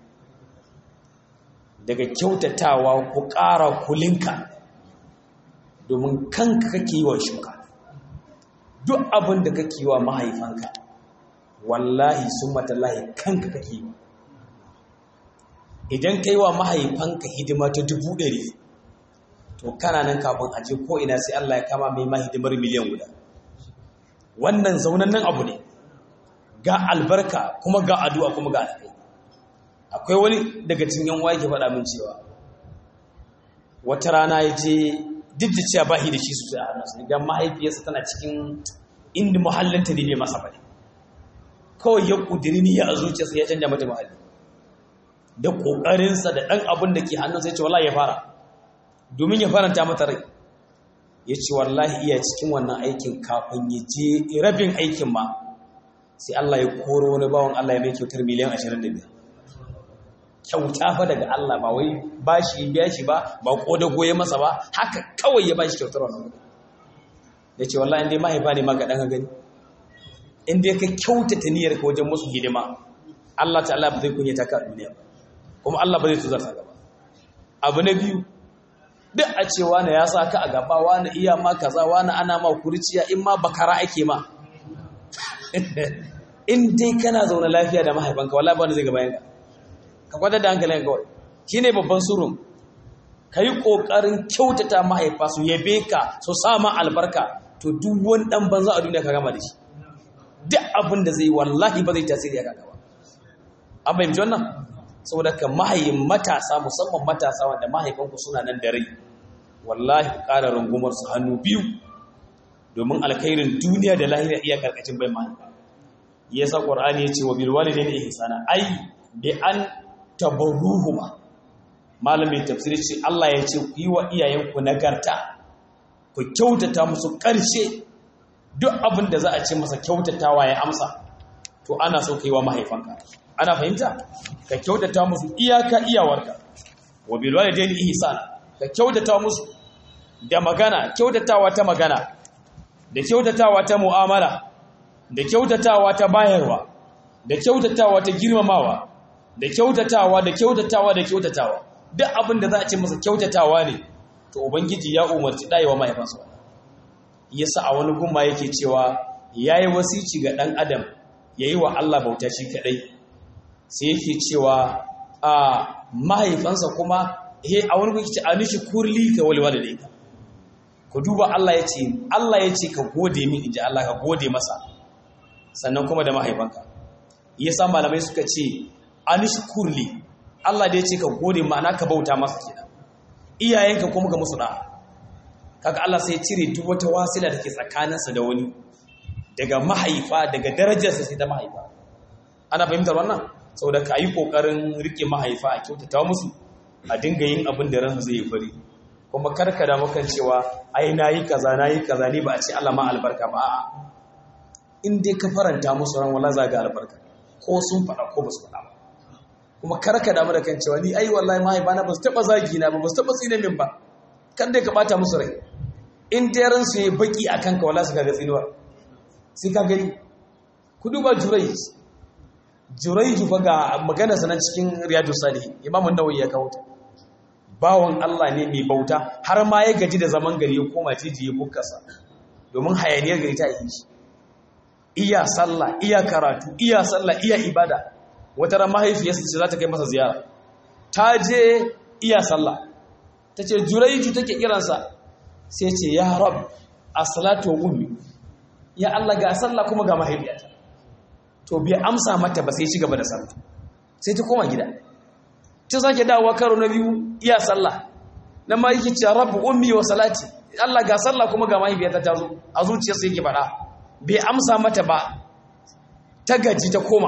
daga kyautatawa ku ƙara kulinka domin kanka kake yi wa shuka duk abin da kake yi wa mahaifanka wallahi sun matallahi kanka kake yi idan ka yi wa mahaifanka hidima ta 100,000 to to kana nan kafin aje ko ina sai Allah ya kama mai mahidimar miliyan guda. Wannan zaunannen abu ne, ga albarka kuma ga addu'a kuma ga alkai. Akwai wani daga cikin yan waye ke faɗa min cewa wata rana ya je duk da cewa ba shi da shi sosai a hannunsa, ga mahaifiyarsa tana cikin inda muhallinta ne bai masa bane, kawai ya ƙudiri ni ya a zuciyarsa ya canja mata muhalli da ƙoƙarinsa da ɗan abin da ke hannunsa ya ce wallahi ya fara domin ya faranta mata rai. Ya ce wallahi iya cikin wannan aikin kafin ya je rabin aikin ma sai Allah ya koro wani bawan Allah ya mai kyautar miliyan 25. Kyauta fa daga Allah, ba wai bashi biya shi ba ko da goye masa ba, haka kawai ya bashi kyautar wannan. Ya ce wallahi indai mahaifa ne maka dan gani, inda ka kyautata niyyar ka wajen musu hidima, Allah ta'ala ba zai kunyata ka a duniya ba, kuma Allah ba zai tuzarta gaba. Abu na biyu, duk a ce wani ya sa ka a gaba, wani iya ma kaza, wani ana ma kurciya, in ma bakara ake ma. In dai kana zaune lafiya da mahaifanka, wallahi ba wani zai gaba yanka. Ka kwata da hankalin kawai. Shi ne babban surun. Ka yi ƙoƙarin kyautata mahaifa su yabe ka, su sama albarka, to duk wani ɗan banza a duniya ka gama da shi. Duk abin da zai wallahi ba zai tasiri a kaka ba. An fahimci wannan? Saboda ka matasa, musamman matasa wanda mahaifanku suna nan da rai, wallahi ku ƙara rungumar su hannu biyu, domin alkhairin duniya da lahira iya karkacin bai mahaifa. Yasa Qur'ani ya ce wa bil walidayni ihsana, ai bi an tabarruhuma. Malamin tafsiri ce Allah ya ce ku yi wa iyayenku nagarta, ku kyautata musu ƙarshe. Duk abin da za a ce masa kyautatawa ya amsa, to ana so ka yi wa mahaifanka. Ana fahimta? Ka kyautata musu iyaka iyawarka. Wa bil walidayni ihsana, ka kyautata musu da magana, kyautatawa ta magana, da kyautatawa ta mu'amala, da kyautatawa ta bayarwa, da kyautatawa ta girmamawa, da kyautatawa da kyautatawa da kyautatawa. Duk abin da za a ce masa kyautatawa ne, to ubangiji ya umarci dayewa mahaifansa. Yasa a wani gumma yake cewa yayi wasici ga dan adam yayi wa Allah bauta shi kadai. Sai yake cewa a mahaifansa kuma a wani gumma yake ce anishi kurli ka walidayka. Ku duba Allah yace ka gode min, inji Allah, ka gode masa. Sannan kuma da mahaifanka. Yasa malamai suka ce anishkurli, Allah da ya ce ka gode, ma'ana ka bauta masa kenan. Iyayenka kuma ga musu da'a. Kaga Allah sai cire duk wata wasila da ke tsakaninsa da wani, daga mahaifa, daga darajarsa sai ta mahaifa. Ana fahimtar wannan? Saboda ka yi kokarin rike mahaifa, a kyautata musu, a dinga yin abin da ransa zai yi fari. Kuma karka da mukan cewa ai nayi kaza ni ba a ce Allah ma albarka ba. A'a, in dai ka faranta musu ran, wallahi za ga albarka, ko sun faɗa ko ba su faɗa ba. Kuma karka damu da kan cewa ni ai wallahi mahaifana ba su taɓa zagi na ba su taɓa tsine min ba, kan dai ka ɓata musu rai. In dai ran su yi baki a kanka, wallahi su ga tsinuwa, sai ka gani. Ku duba Juraiju fa ga magana sanan cikin Riyadus Salihin, Imam An-Nawawi ya kawo ta. Bawon Allah ne mai bauta, har ma ya gaji da zaman gari ya koma jeji ya bukasa, domin hayaniyar gari ta yi shi. Iya sallah, iya karatu, iya sallah, iya ibada. Wata ran mahaifiyarsa ce za ta kai masa ziyara. Ta je iya sallah. Ta ce Juraiju take kiransa. Sai ce ya Rabb, as-salatu wa ummi. Ya Allah, ga sallah kuma ga mahaifiyata. To bai amsa mata ba, sai ci gaba da sallah. Sai ta koma gida. Ta sake dawowa karo na biyu iya sallah. Nan ma yake ce Rabb ummi wa salati. Allah, ga sallah kuma ga mahaifiyata ta zo. A zuciyarsa yake faɗa. Bai amsa mata ba, ta gaji ta koma.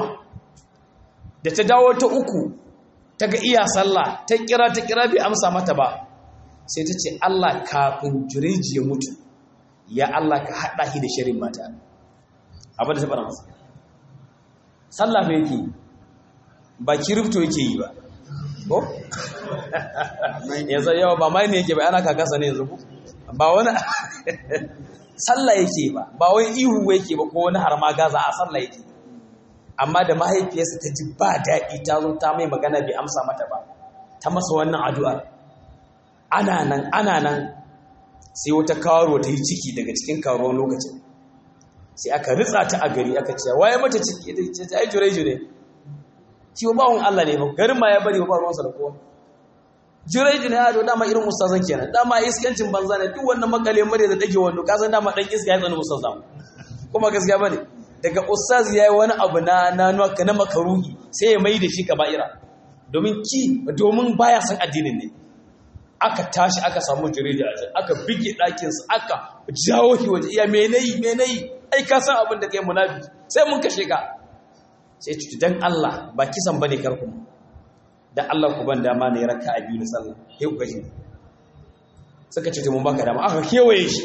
Da ta dawo ta uku, ta ga iya sallah, ta kira bai amsa mata ba, sai ta ce Allah, kafin Jureji ya mutu, ya Allah ka haɗa shi da shirin mata. Abin da ta fara masa. Sallah fa yake yi, ba kirifto yake yi ba. Ko? Yanzu yawa ba mai ne yake ba, ana kakasa ne yanzu ku? Ba wani sallah yake ba wai ihu yake ba ko wani harma gaza, a sallah yake. Amma da mahaifiyarsa ta ji ba daɗi, ta zo ta mai magana bai amsa mata ba, ta masa wannan addu'ar. Ana nan sai wata karo ta yi ciki daga cikin karuwan lokacin. Sai aka ritsa ta a gari, aka ce waye mata ciki, ita ce ai Jureju ne. Shi ba bawon Allah ne ba, garin ma ya bari ba ruwansa da kowa. Jiraiji ne ya to dama irin ustazan kenan, dama iskancin banza ne duk wannan makale mare da dake wando ka san dama dan iska ya tsani ustazan kuma gaskiya bane daga ustaz yayi wani abu na makaruhi sai ya mai da shi kaba'ira domin baya san addinin ne. Aka tashi aka samu Jiraiji aka bige ɗakin sa aka jawo shi waje iya me nayi ai ka san abin da kai munafiki sai mun kashe ka. Sai cuci dan Allah ba kisan bane karku da Allah ku ban dama ne raka'a biyu na sallah sai ku gaji suka ce mun baka dama aka kewaye shi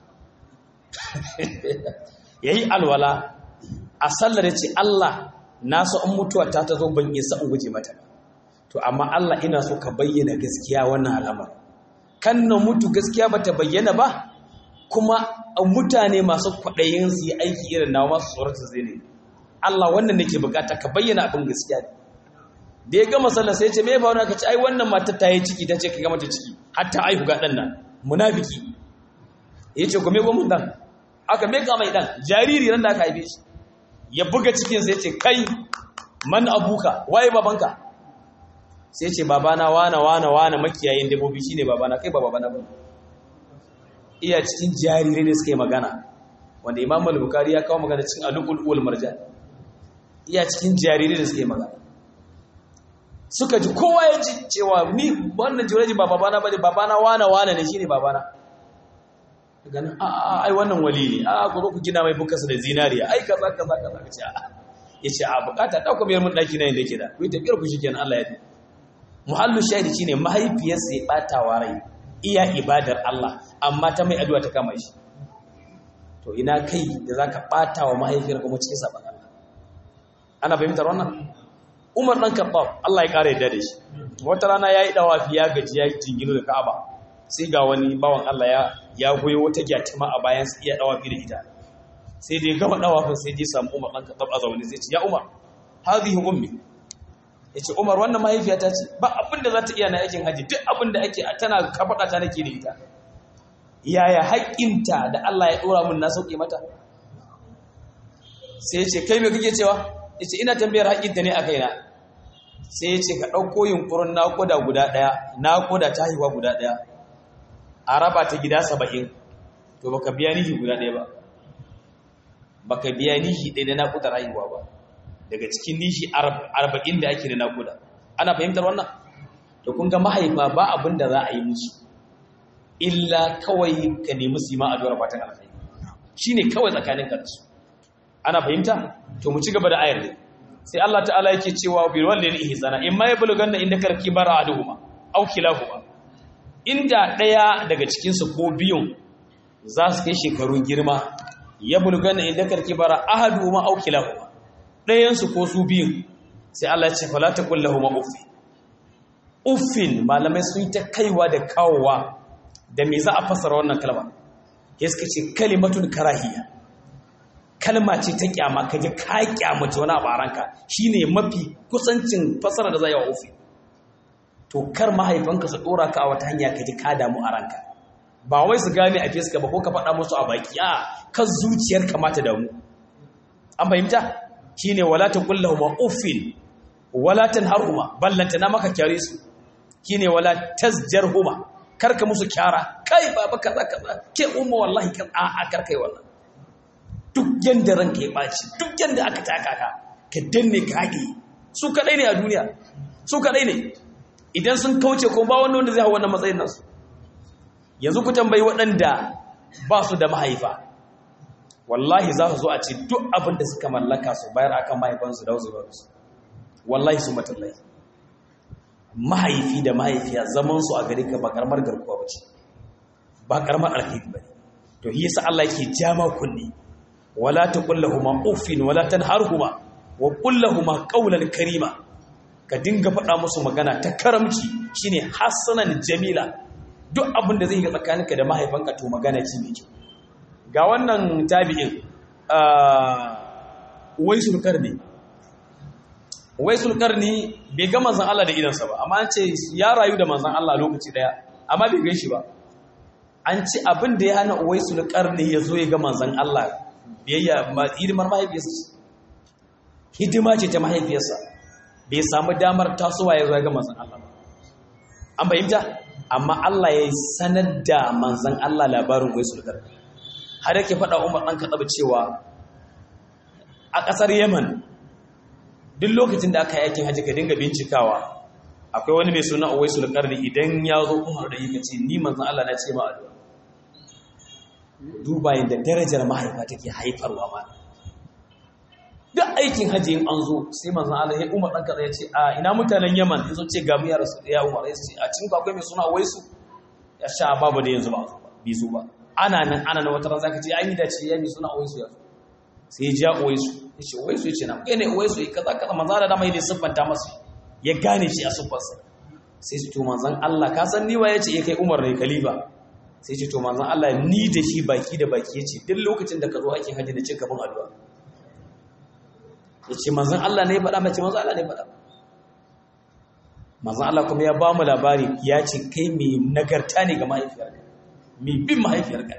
yayi alwala a sallar yace Allah na so in mutuwa ta zo ban isa in guje mata to amma Allah ina so ka bayyana gaskiya wannan al'amar kan na mutu gaskiya bata bayyana ba kuma mutane masu kwadayin su yi aiki irin nawa masu tsorata zai ne Allah wannan nake bukata ka bayyana abin gaskiya da ya gama sallah sai ya ce me ba wani ka ce ai wannan matar ta yi ciki ta ce ka gama ta ciki har ta aihu ga dan nan munafiki yace ko me go mun dan aka meka mai dan jariri ran da aka haife shi ya buga cikin sai ya ce kai man abuka waye babanka sai ya ce babana wana makiyayin dabbobi shine babana kai ba babana ba iya cikin jarirai da suka yi magana wanda Imam al-Bukhari ya kawo magana cikin al-Lu'ul Marjan iya cikin jarirai da suka yi magana suka ji kowa ya ji cewa ni wannan Jiraiji ba babana bane babana wana ne shine babana daga nan ai wannan wali ne ku zo ku gina mai bukarsa da zinariya ai kaza kace yace a bukata da ku biyar mun daki na yanda yake da ku tafiyar ku shikenan Allah ya yi muhallu shahidi shine mahaifiyarsa ya bata wa rai iya ibadar Allah amma ta mai addu'a ta kama shi to ina kai da zaka bata wa mahaifiyar kuma cikin saban Allah ana fahimtar wannan Umar dan Khattab Allah ya kare yadda da shi wata rana yayi dawafi ya gaji ya jingino da Ka'aba sai ga wani bawan Allah ya goyo wata gyatima a bayan sa iya dawafi da ita sai dai gama dawafin sai dai samu Umar dan Khattab a zaune sai ce ya Umar hadhihi ummi yace Umar wannan mahaifiyata ce ba abin da za ta iya na aikin haji duk abin da ake tana kafada ta nake da ita yaya haƙƙinta da Allah ya dora mun na sauke mata sai yace kai me kake cewa yace ina tambayar haƙƙinta ne a kaina sai yace ka dauko yunkurin naƙuda guda daya naƙuda ta haihuwa guda daya a raba ta gida 70 to baka biya nihi guda daya ba baka biya nihi ɗaya na naƙudar haihuwa ba daga cikin nishi 40 da ake da naƙuda ana fahimtar wannan to kun ga mahaifa ba abin da za a yi musu illa kawai ka nemi sima a dora fatan alkhairi shine kawai tsakanin ka da su ana fahimta to mu ci gaba da ayar ne sai Allah ta'ala yake cewa bil walidayni ihsana imma yablughanna indaka al-kibara ahaduhuma aw kilahuma inda daya daga cikin su ko biyun za su kai shekarun girma yablughanna indaka al-kibara ahaduhuma aw kilahuma dayan su ko su biyun sai Allah ya ce fala taqul lahumu uffin malamai sun ta kaiwa da kawowa da me za a fasara wannan kalma sai suka ce kalimatun karahiya kalma ce ta kyama kaje ka kyamace wani abaranka shine mafi kusancin fasara da zai wa ufi to kar mahaifanka su dora ka a wata hanya kaje ka damu a ranka ba wai su gane a fiska ba ko ka faɗa musu a baki a kan zuciyar kamata damu an fahimta shine wala taqullahuma uffin wala tanharhuma ballantana maka kyare su shine wala tasjarhuma karka musu kyara kai baba kaza ke umma wallahi kan a karkai wallahi duk yanda ranka ya baci duk yanda aka taka ka danne ka haƙi su kadai ne a duniya su kadai ne idan sun kauce ko ba wanda zai hawa wannan matsayin nasu yanzu ku tambayi waɗanda ba su da mahaifa wallahi za su zo a ce duk abin da suka mallaka su bayar akan mahaifansu da wasu wallahi su matallahi mahaifi da mahaifiya zaman su a gare ka ba karamar garkuwa ba ce ba karamar alheri ba ne to yi yasa Allah yake jama kunne wala taqullahuma uffin wala tanharhuma wa qullahuma qawlan karima ka dinga faɗa musu magana ta karamci shine hasanan jamila duk abin da zai yi tsakaninka da mahaifanka to magana ce mai kyau ga wannan tabi'in Waisul Qarni bai ga manzon Allah da idansa ba amma an ce ya rayu da manzon Allah lokaci daya amma bai gan shi ba an ce abin da ya hana Waisul Qarni ya zo ya ga manzon Allah biyayya hidimar mahaifiyarsa hidima ce ta mahaifiyarsa bai samu damar tasowa ya zo ya ga manzon Allah an fahimta amma Allah ya sanar da manzon Allah labarin Uwaisul Qarni har yake faɗa Umar ɗan Khattab cewa a ƙasar Yemen duk lokacin da aka yi aikin haji ka dinga bincikawa akwai wani mai suna Uwaisul Qarni idan ya zo Umar da yake ce ni manzon Allah na ce ma addu'a duba yadda darajar mahaifa take haifarwa ma duk aikin haji in an zo sai manzon Allah ya Umar dan kaza ya ce a ina mutanen Yaman yazo ce ga mu ya rasu ya Umar ya ce a cikin akwai mai suna Uwaisu ya sha babu da yanzu ba bi zo ba ana nan wata ran zaka ce ai ni da ce ya mai suna Uwaisu ya sai ya ja Uwaisu ya ce Uwaisu ya ce na kai ne Uwaisu kaza kaza manzon Allah da mai da siffanta masa ya gane shi a siffarsa sai su to manzon Allah ka san ni wa yace ya kai Umar ne khalifa sai ce to manzon Allah ni da shi baki da baki yace duk lokacin da ka zo aikin haji da cin gaban addu'a yace manzon Allah ne ya faɗa mace manzon Allah ne ya faɗa manzon Allah kuma ya ba mu labari ya ce kai mai nagarta ne ga mahaifiyarka mai bin mahaifiyarka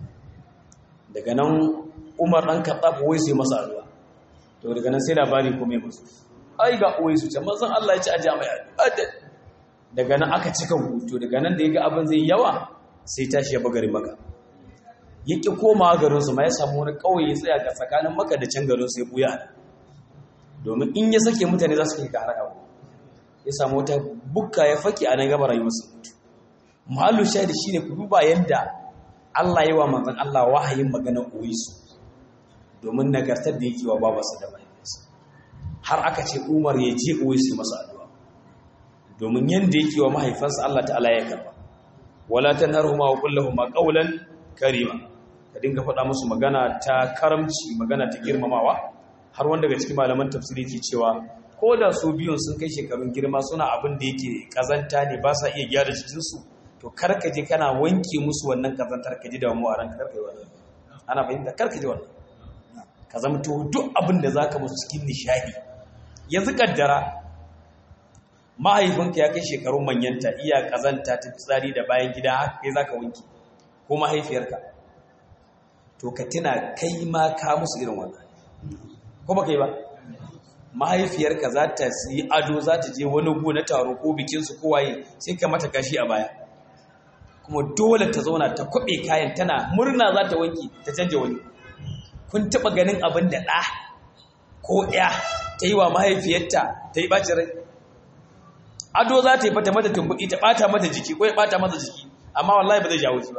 daga nan Umar dan Khattab wai sai masa addu'a to daga nan sai labari kuma ya musu ai ga uwai su ce manzon Allah ya ce a jami'a daga nan aka cika hutu daga nan da ya ga abin zai yawa sai tashi ya bagari maka yake komawa garin su ma ya samu wani kauye ya tsaya ga tsakanin maka da can garin su ya buya domin in ya sake mutane za su kai ka haraka ya samu wata bukka ya fake a nan gaba rayuwarsa mahallu shahidi shine ku duba yanda Allah ya wa manzon Allah wahayin magana uwai su domin nagartar da yake wa babarsa da mahaifinsa har aka ce Umar ya je uwaisu masa addu'a domin yanda yake wa mahaifansa Allah ta'ala ya karba wala tanharhuma wa qul lahumu qawlan karima ka dinga faɗa musu magana ta karamci magana ta girmamawa har wanda daga cikin malaman tafsiri ke cewa ko da su biyun sun kai shekarun girma suna abin da yake kazanta ne ba sa iya gyara jikinsu to kar ka je kana wanke musu wannan kazantar ka ji da mu a ranka kar ka yi wannan ana fahimta kar ka ji wannan ka zamto duk abin da zaka musu cikin nishadi yanzu kaddara mahaifinka ya kai shekarun manyanta iya kazanta ta tsari da bayan gida haka kai zaka wanki ko mahaifiyarka to ka tuna kai ma ka musu irin wannan ko ba kai ba mahaifiyarka za ta yi ado za ta je wani gu na taro ko bikin su ko waye sai ka mata kashi a baya kuma dole ta zauna ta kwabe kayan tana murna za ta wanki ta canja wani kun taba ganin abin da ɗa ko ɗaya ta yi wa mahaifiyarta ta yi ɓacin rai ado za ta yi fata mata tumbuɗi ta ɓata mata jiki ko ya ɓata mata jiki amma wallahi ba zai jawo shi ba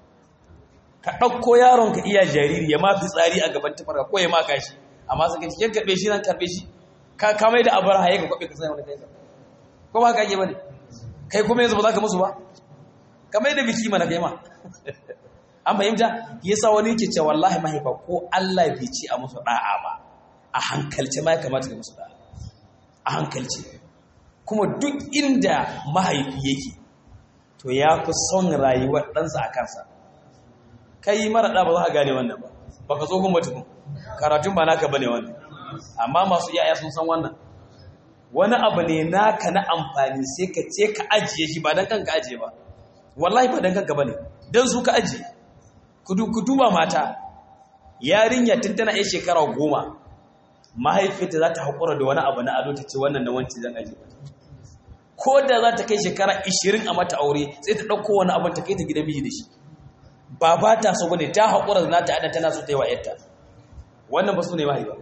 ka ɗauko yaron ka iya jariri ya ma fitsari a gaban tafarka ko ya ma kashi amma suka ce yan karɓe shi nan karɓe shi ka mai da abar haye ka kwaɓe ka sanya wani kai ko ba ka ake ba ne kai kuma yanzu ba za ka musu ba ka mai da biki mana kai ma an fahimta yasa wani yake cewa wallahi mahaifa ko Allah bai ci a musu da'a ba a hankalce ma ya kamata ka musu da'a a hankalce kuma duk inda mahaifi yake to ya fi son rayuwar ɗansa a kansa kai mara ɗa ba za ka gane wannan ba ka zo gun mutum karatun ba naka bane wannan amma masu yaya sun san wannan wani abu ne naka na amfani sai ka ce ka ajiye shi ba dan kanka ajiye ba wallahi ba dan kanka bane dan su ka ajiye ku duba mata yarinya tun tana yin shekara 10 mahaifiyarta za ta haƙura da wani abu na ado ta ce wannan na wanci zan aje ko da za ta kai shekara 20 a mata aure sai ta ɗauko wani abin ta kai ta gidan miji da shi ba ta so bane ta haƙura da nata ada tana so ta yi wa yarta wannan ba su ne mahaifa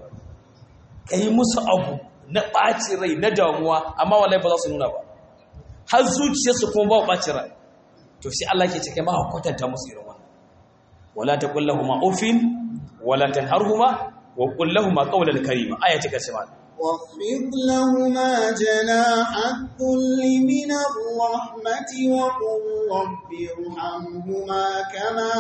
ka yi musu abu na ɓacin rai na damuwa amma wallahi ba za su nuna ba har zuciyarsu kuma ba ɓacin rai to sai Allah ke cike ma kwatanta musu irin wannan wala taqul lahumu ufin wala tanharhuma wa qul lahumu qawlan karima ayati kasima واخفض لهما جناح الذل من الرحمة وقل رب ارحمهما كما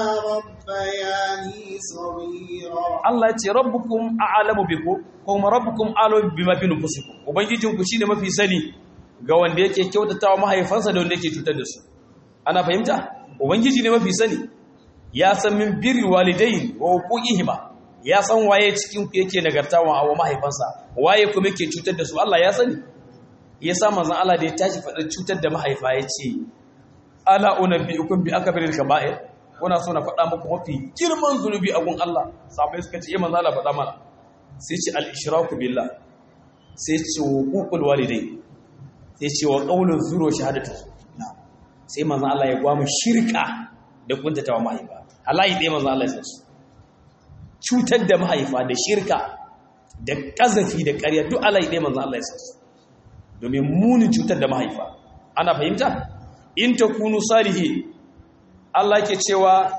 ربياني صغيرا الله يتي ربكم أعلم بكم كما ربكم أعلم بما في نفسكم ubangijinku shine mafi sani ga wanda yake kyautatawa mahaifansa da wanda yake cutar da su ana fahimta ubangiji ne mafi sani ya san min birri walidain wa uquqihima ya san waye cikin ku yake nagartawa wa mahaifansa waye kuma yake cutar da su Allah ya sani yasa manzon Allah da ya tashi fadar cutar da mahaifa yace ala unabbiukum bi akbaril kaba'ir kuna so na faɗa muku mafi girman zunubi a gun Allah sabai suka ce manzon Allah faɗa mana sai ce al-ishraku billah sai ce uqul walidain sai ce wa qawlu zuru shahadatu sai manzon Allah ya gwamu shirka da kuntatawa mahaifa halayi dai manzon Allah ya san su cutar da mahaifa da shirka da kazafi da ƙarya duk halayi dai manzon Allah ya san su domin muni cutar da mahaifa ana fahimta in takunu salihi Allah yake cewa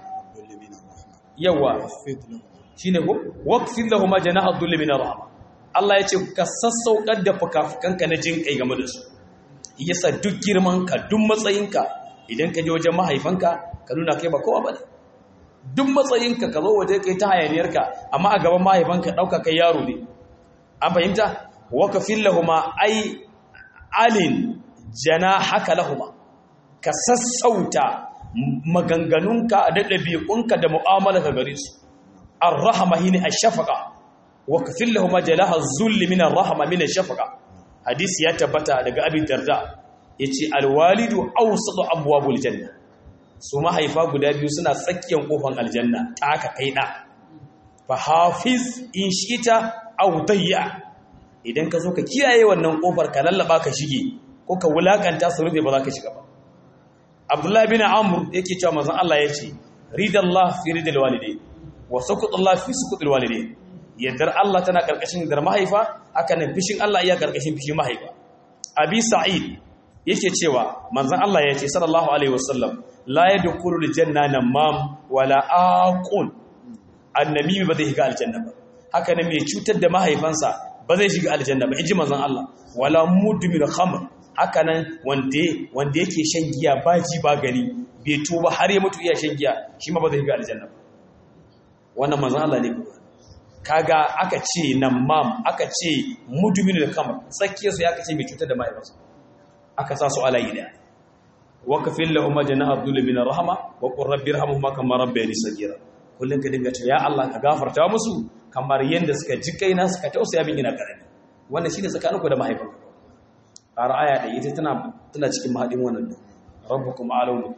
yawa shine ko waqfil lahum janaha dhulli min rahma Allah yace ka sassaukar da fukafukanka na jin kai game da su yasa duk girman ka duk matsayinka idan ka je wajen mahaifanka ka nuna kai ba kowa bane duk matsayinka ka zo waje kai ta hayaniyarka amma a gaban mahaifanka dauka kai yaro ne an fahimta waqfil lahum ay alin janahaka lahum ka sassauta maganganunka da ɗabi'unka da mu'amalarka gare su ar-rahma hine ash-shafaqa wa kafil lahum jalaha az-zulli min ar-rahma min ash-shafaqa hadisi ya tabbata daga Abi Darda yace al-walidu awsatu abwabul janna su mahaifa guda biyu suna tsakiyar kofar aljanna ta aka kai da fa hafiz in shita aw dayya idan ka zo ka kiyaye wannan kofar ka lallaba ka shige ko ka wulakanta su rufe ba za ka shiga ba Abdullah bin Amr yake cewa manzon Allah yace ridallah fi ridal walidain wa sukutullah fi sukutul walidain yaddar Allah tana karkashin dar mahaifa haka nan fishin Allah iya karkashin fishin mahaifa Abi Sa'id yake cewa manzon Allah yace sallallahu alaihi wasallam la yadkhulul janna namam wala aqul annabi ba zai shiga aljanna ba haka nan mai cutar da mahaifansa ba zai shiga aljanna ba inji manzon Allah wala mudmir khamr haka nan wanda yake shan giya ba ji ba gari bai tuba har ya mutu iya shan giya shi ma ba zai ga aljanna wannan manzon Allah ne kaga aka ce namam aka ce mudminul kamar tsakiyar su aka ce mai cutar da mahaifansa aka sa su alayi da wa kafil lahum janaha abdul bin rahma wa qur rabbi irhamhuma kama rabbayani sagira kullun ka dinga ta ya Allah ka gafarta musu kamar yanda suka ji kaina suka tausaya min ina karami wannan shine tsakaninku da mahaifanka har aya da ita tana cikin mahadin wannan rabbukum a'lamu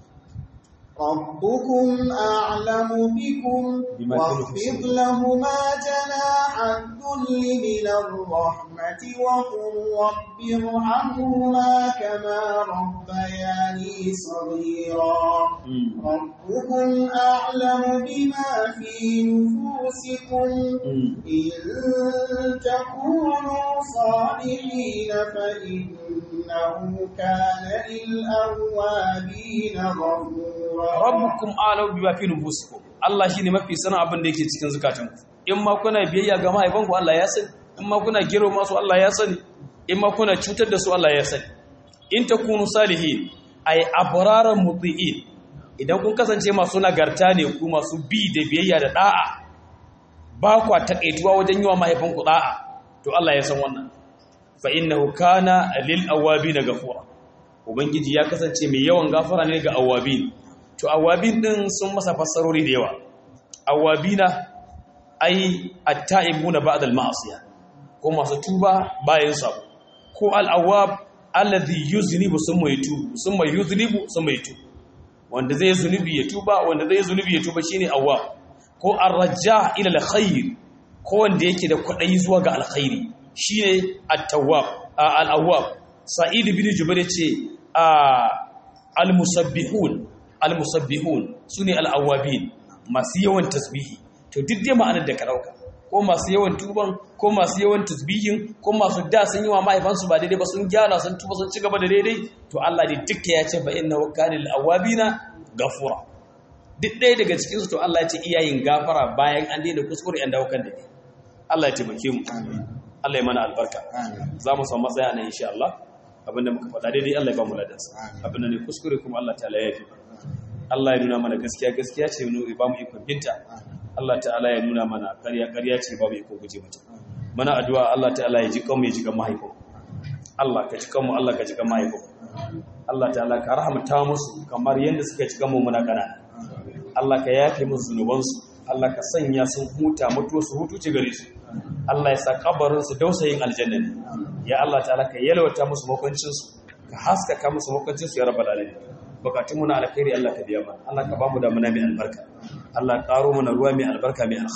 ربكم أعلم بكم واخفض لهما جناح الذل من الرحمة وقل رب ارحمهما كما ربياني صغيرا ربكم أعلم بما في نفوسكم إن تكونوا صالحين فإنه كان للأوابين غفورا rabbukum a'lamu bima fi nufusikum Allah shine mafi sanin abin da yake cikin zukatanku in ma kuna biyayya ga mahaifanku Allah ya sani in ma kuna girma su Allah ya sani in ma kuna cutar da su Allah ya sani in takunu salihin ay abraran muti'in idan kun kasance masu nagarta ne ku masu bi da biyayya da da'a ba ku takaituwa wajen yi wa mahaifanku da'a to Allah ya san wannan fa innahu kana lil awabin ghafura ubangiji ya kasance mai yawan gafara ne ga awabin to awabin din sun masa fassarori da yawa awabina ai at-ta'ibuna ba'da al-ma'siyah ko masu tuba bayan sabo ko al-awwab alladhi yuznibu summa yuznibu summa yatubu wanda zai zunubi ya tuba wanda zai zunubi ya tuba shine awwab ko ar-raja ila al-khair ko wanda yake da kwadayi zuwa ga alkhairi shine at-tawwab al-awwab sa'id bin jubair ce al-musabbihun sune al-awwabin masu yawan tasbihi to duk dai ma'anar da ka dauka ko masu yawan tuban ko masu yawan tasbihin ko masu da sun yi wa mahaifansu ba daidai ba sun gyara sun tuba sun ci gaba da daidai to Allah dai dukka ya ce fa innahu kana lil-awwabina ghafura duk ɗaya daga cikin su to Allah ya ce iyayin gafara bayan an daina kuskure an dawo kan dai Allah ya taimake mu Allah ya mana albarka za mu samu matsaya nan insha Allah abinda muka faɗa daidai Allah ya ba mu ladansa abinda ne kuskure kuma Allah ta'ala ya yi Allah ya nuna mana gaskiya gaskiya ce mu ba mu ikon binta Allah ta'ala ya nuna mana ƙarya ƙarya ce ba mu ikon guje mata mana addu'a Allah ta'ala ya ji kanmu ya ji kan mahaifin Allah ka ji kanmu Allah ka ji kan mahaifin Allah ta'ala ka rahmata musu kamar yanda suka ji kanmu muna ƙanana Allah ka yafe musu zunubansu Allah ka sanya sun huta mutuwa su hutu ci gare su Allah ya sa kabarin su dausayin aljanna ne ya Allah ta'ala ka yalwata musu makwancin su ka haskaka musu makwancin su ya rabbal alamin bukatun mu na alkhairi Allah ka biya mana Allah ka ba mu da muna mai albarka Allah karo mana ruwa mai albarka mai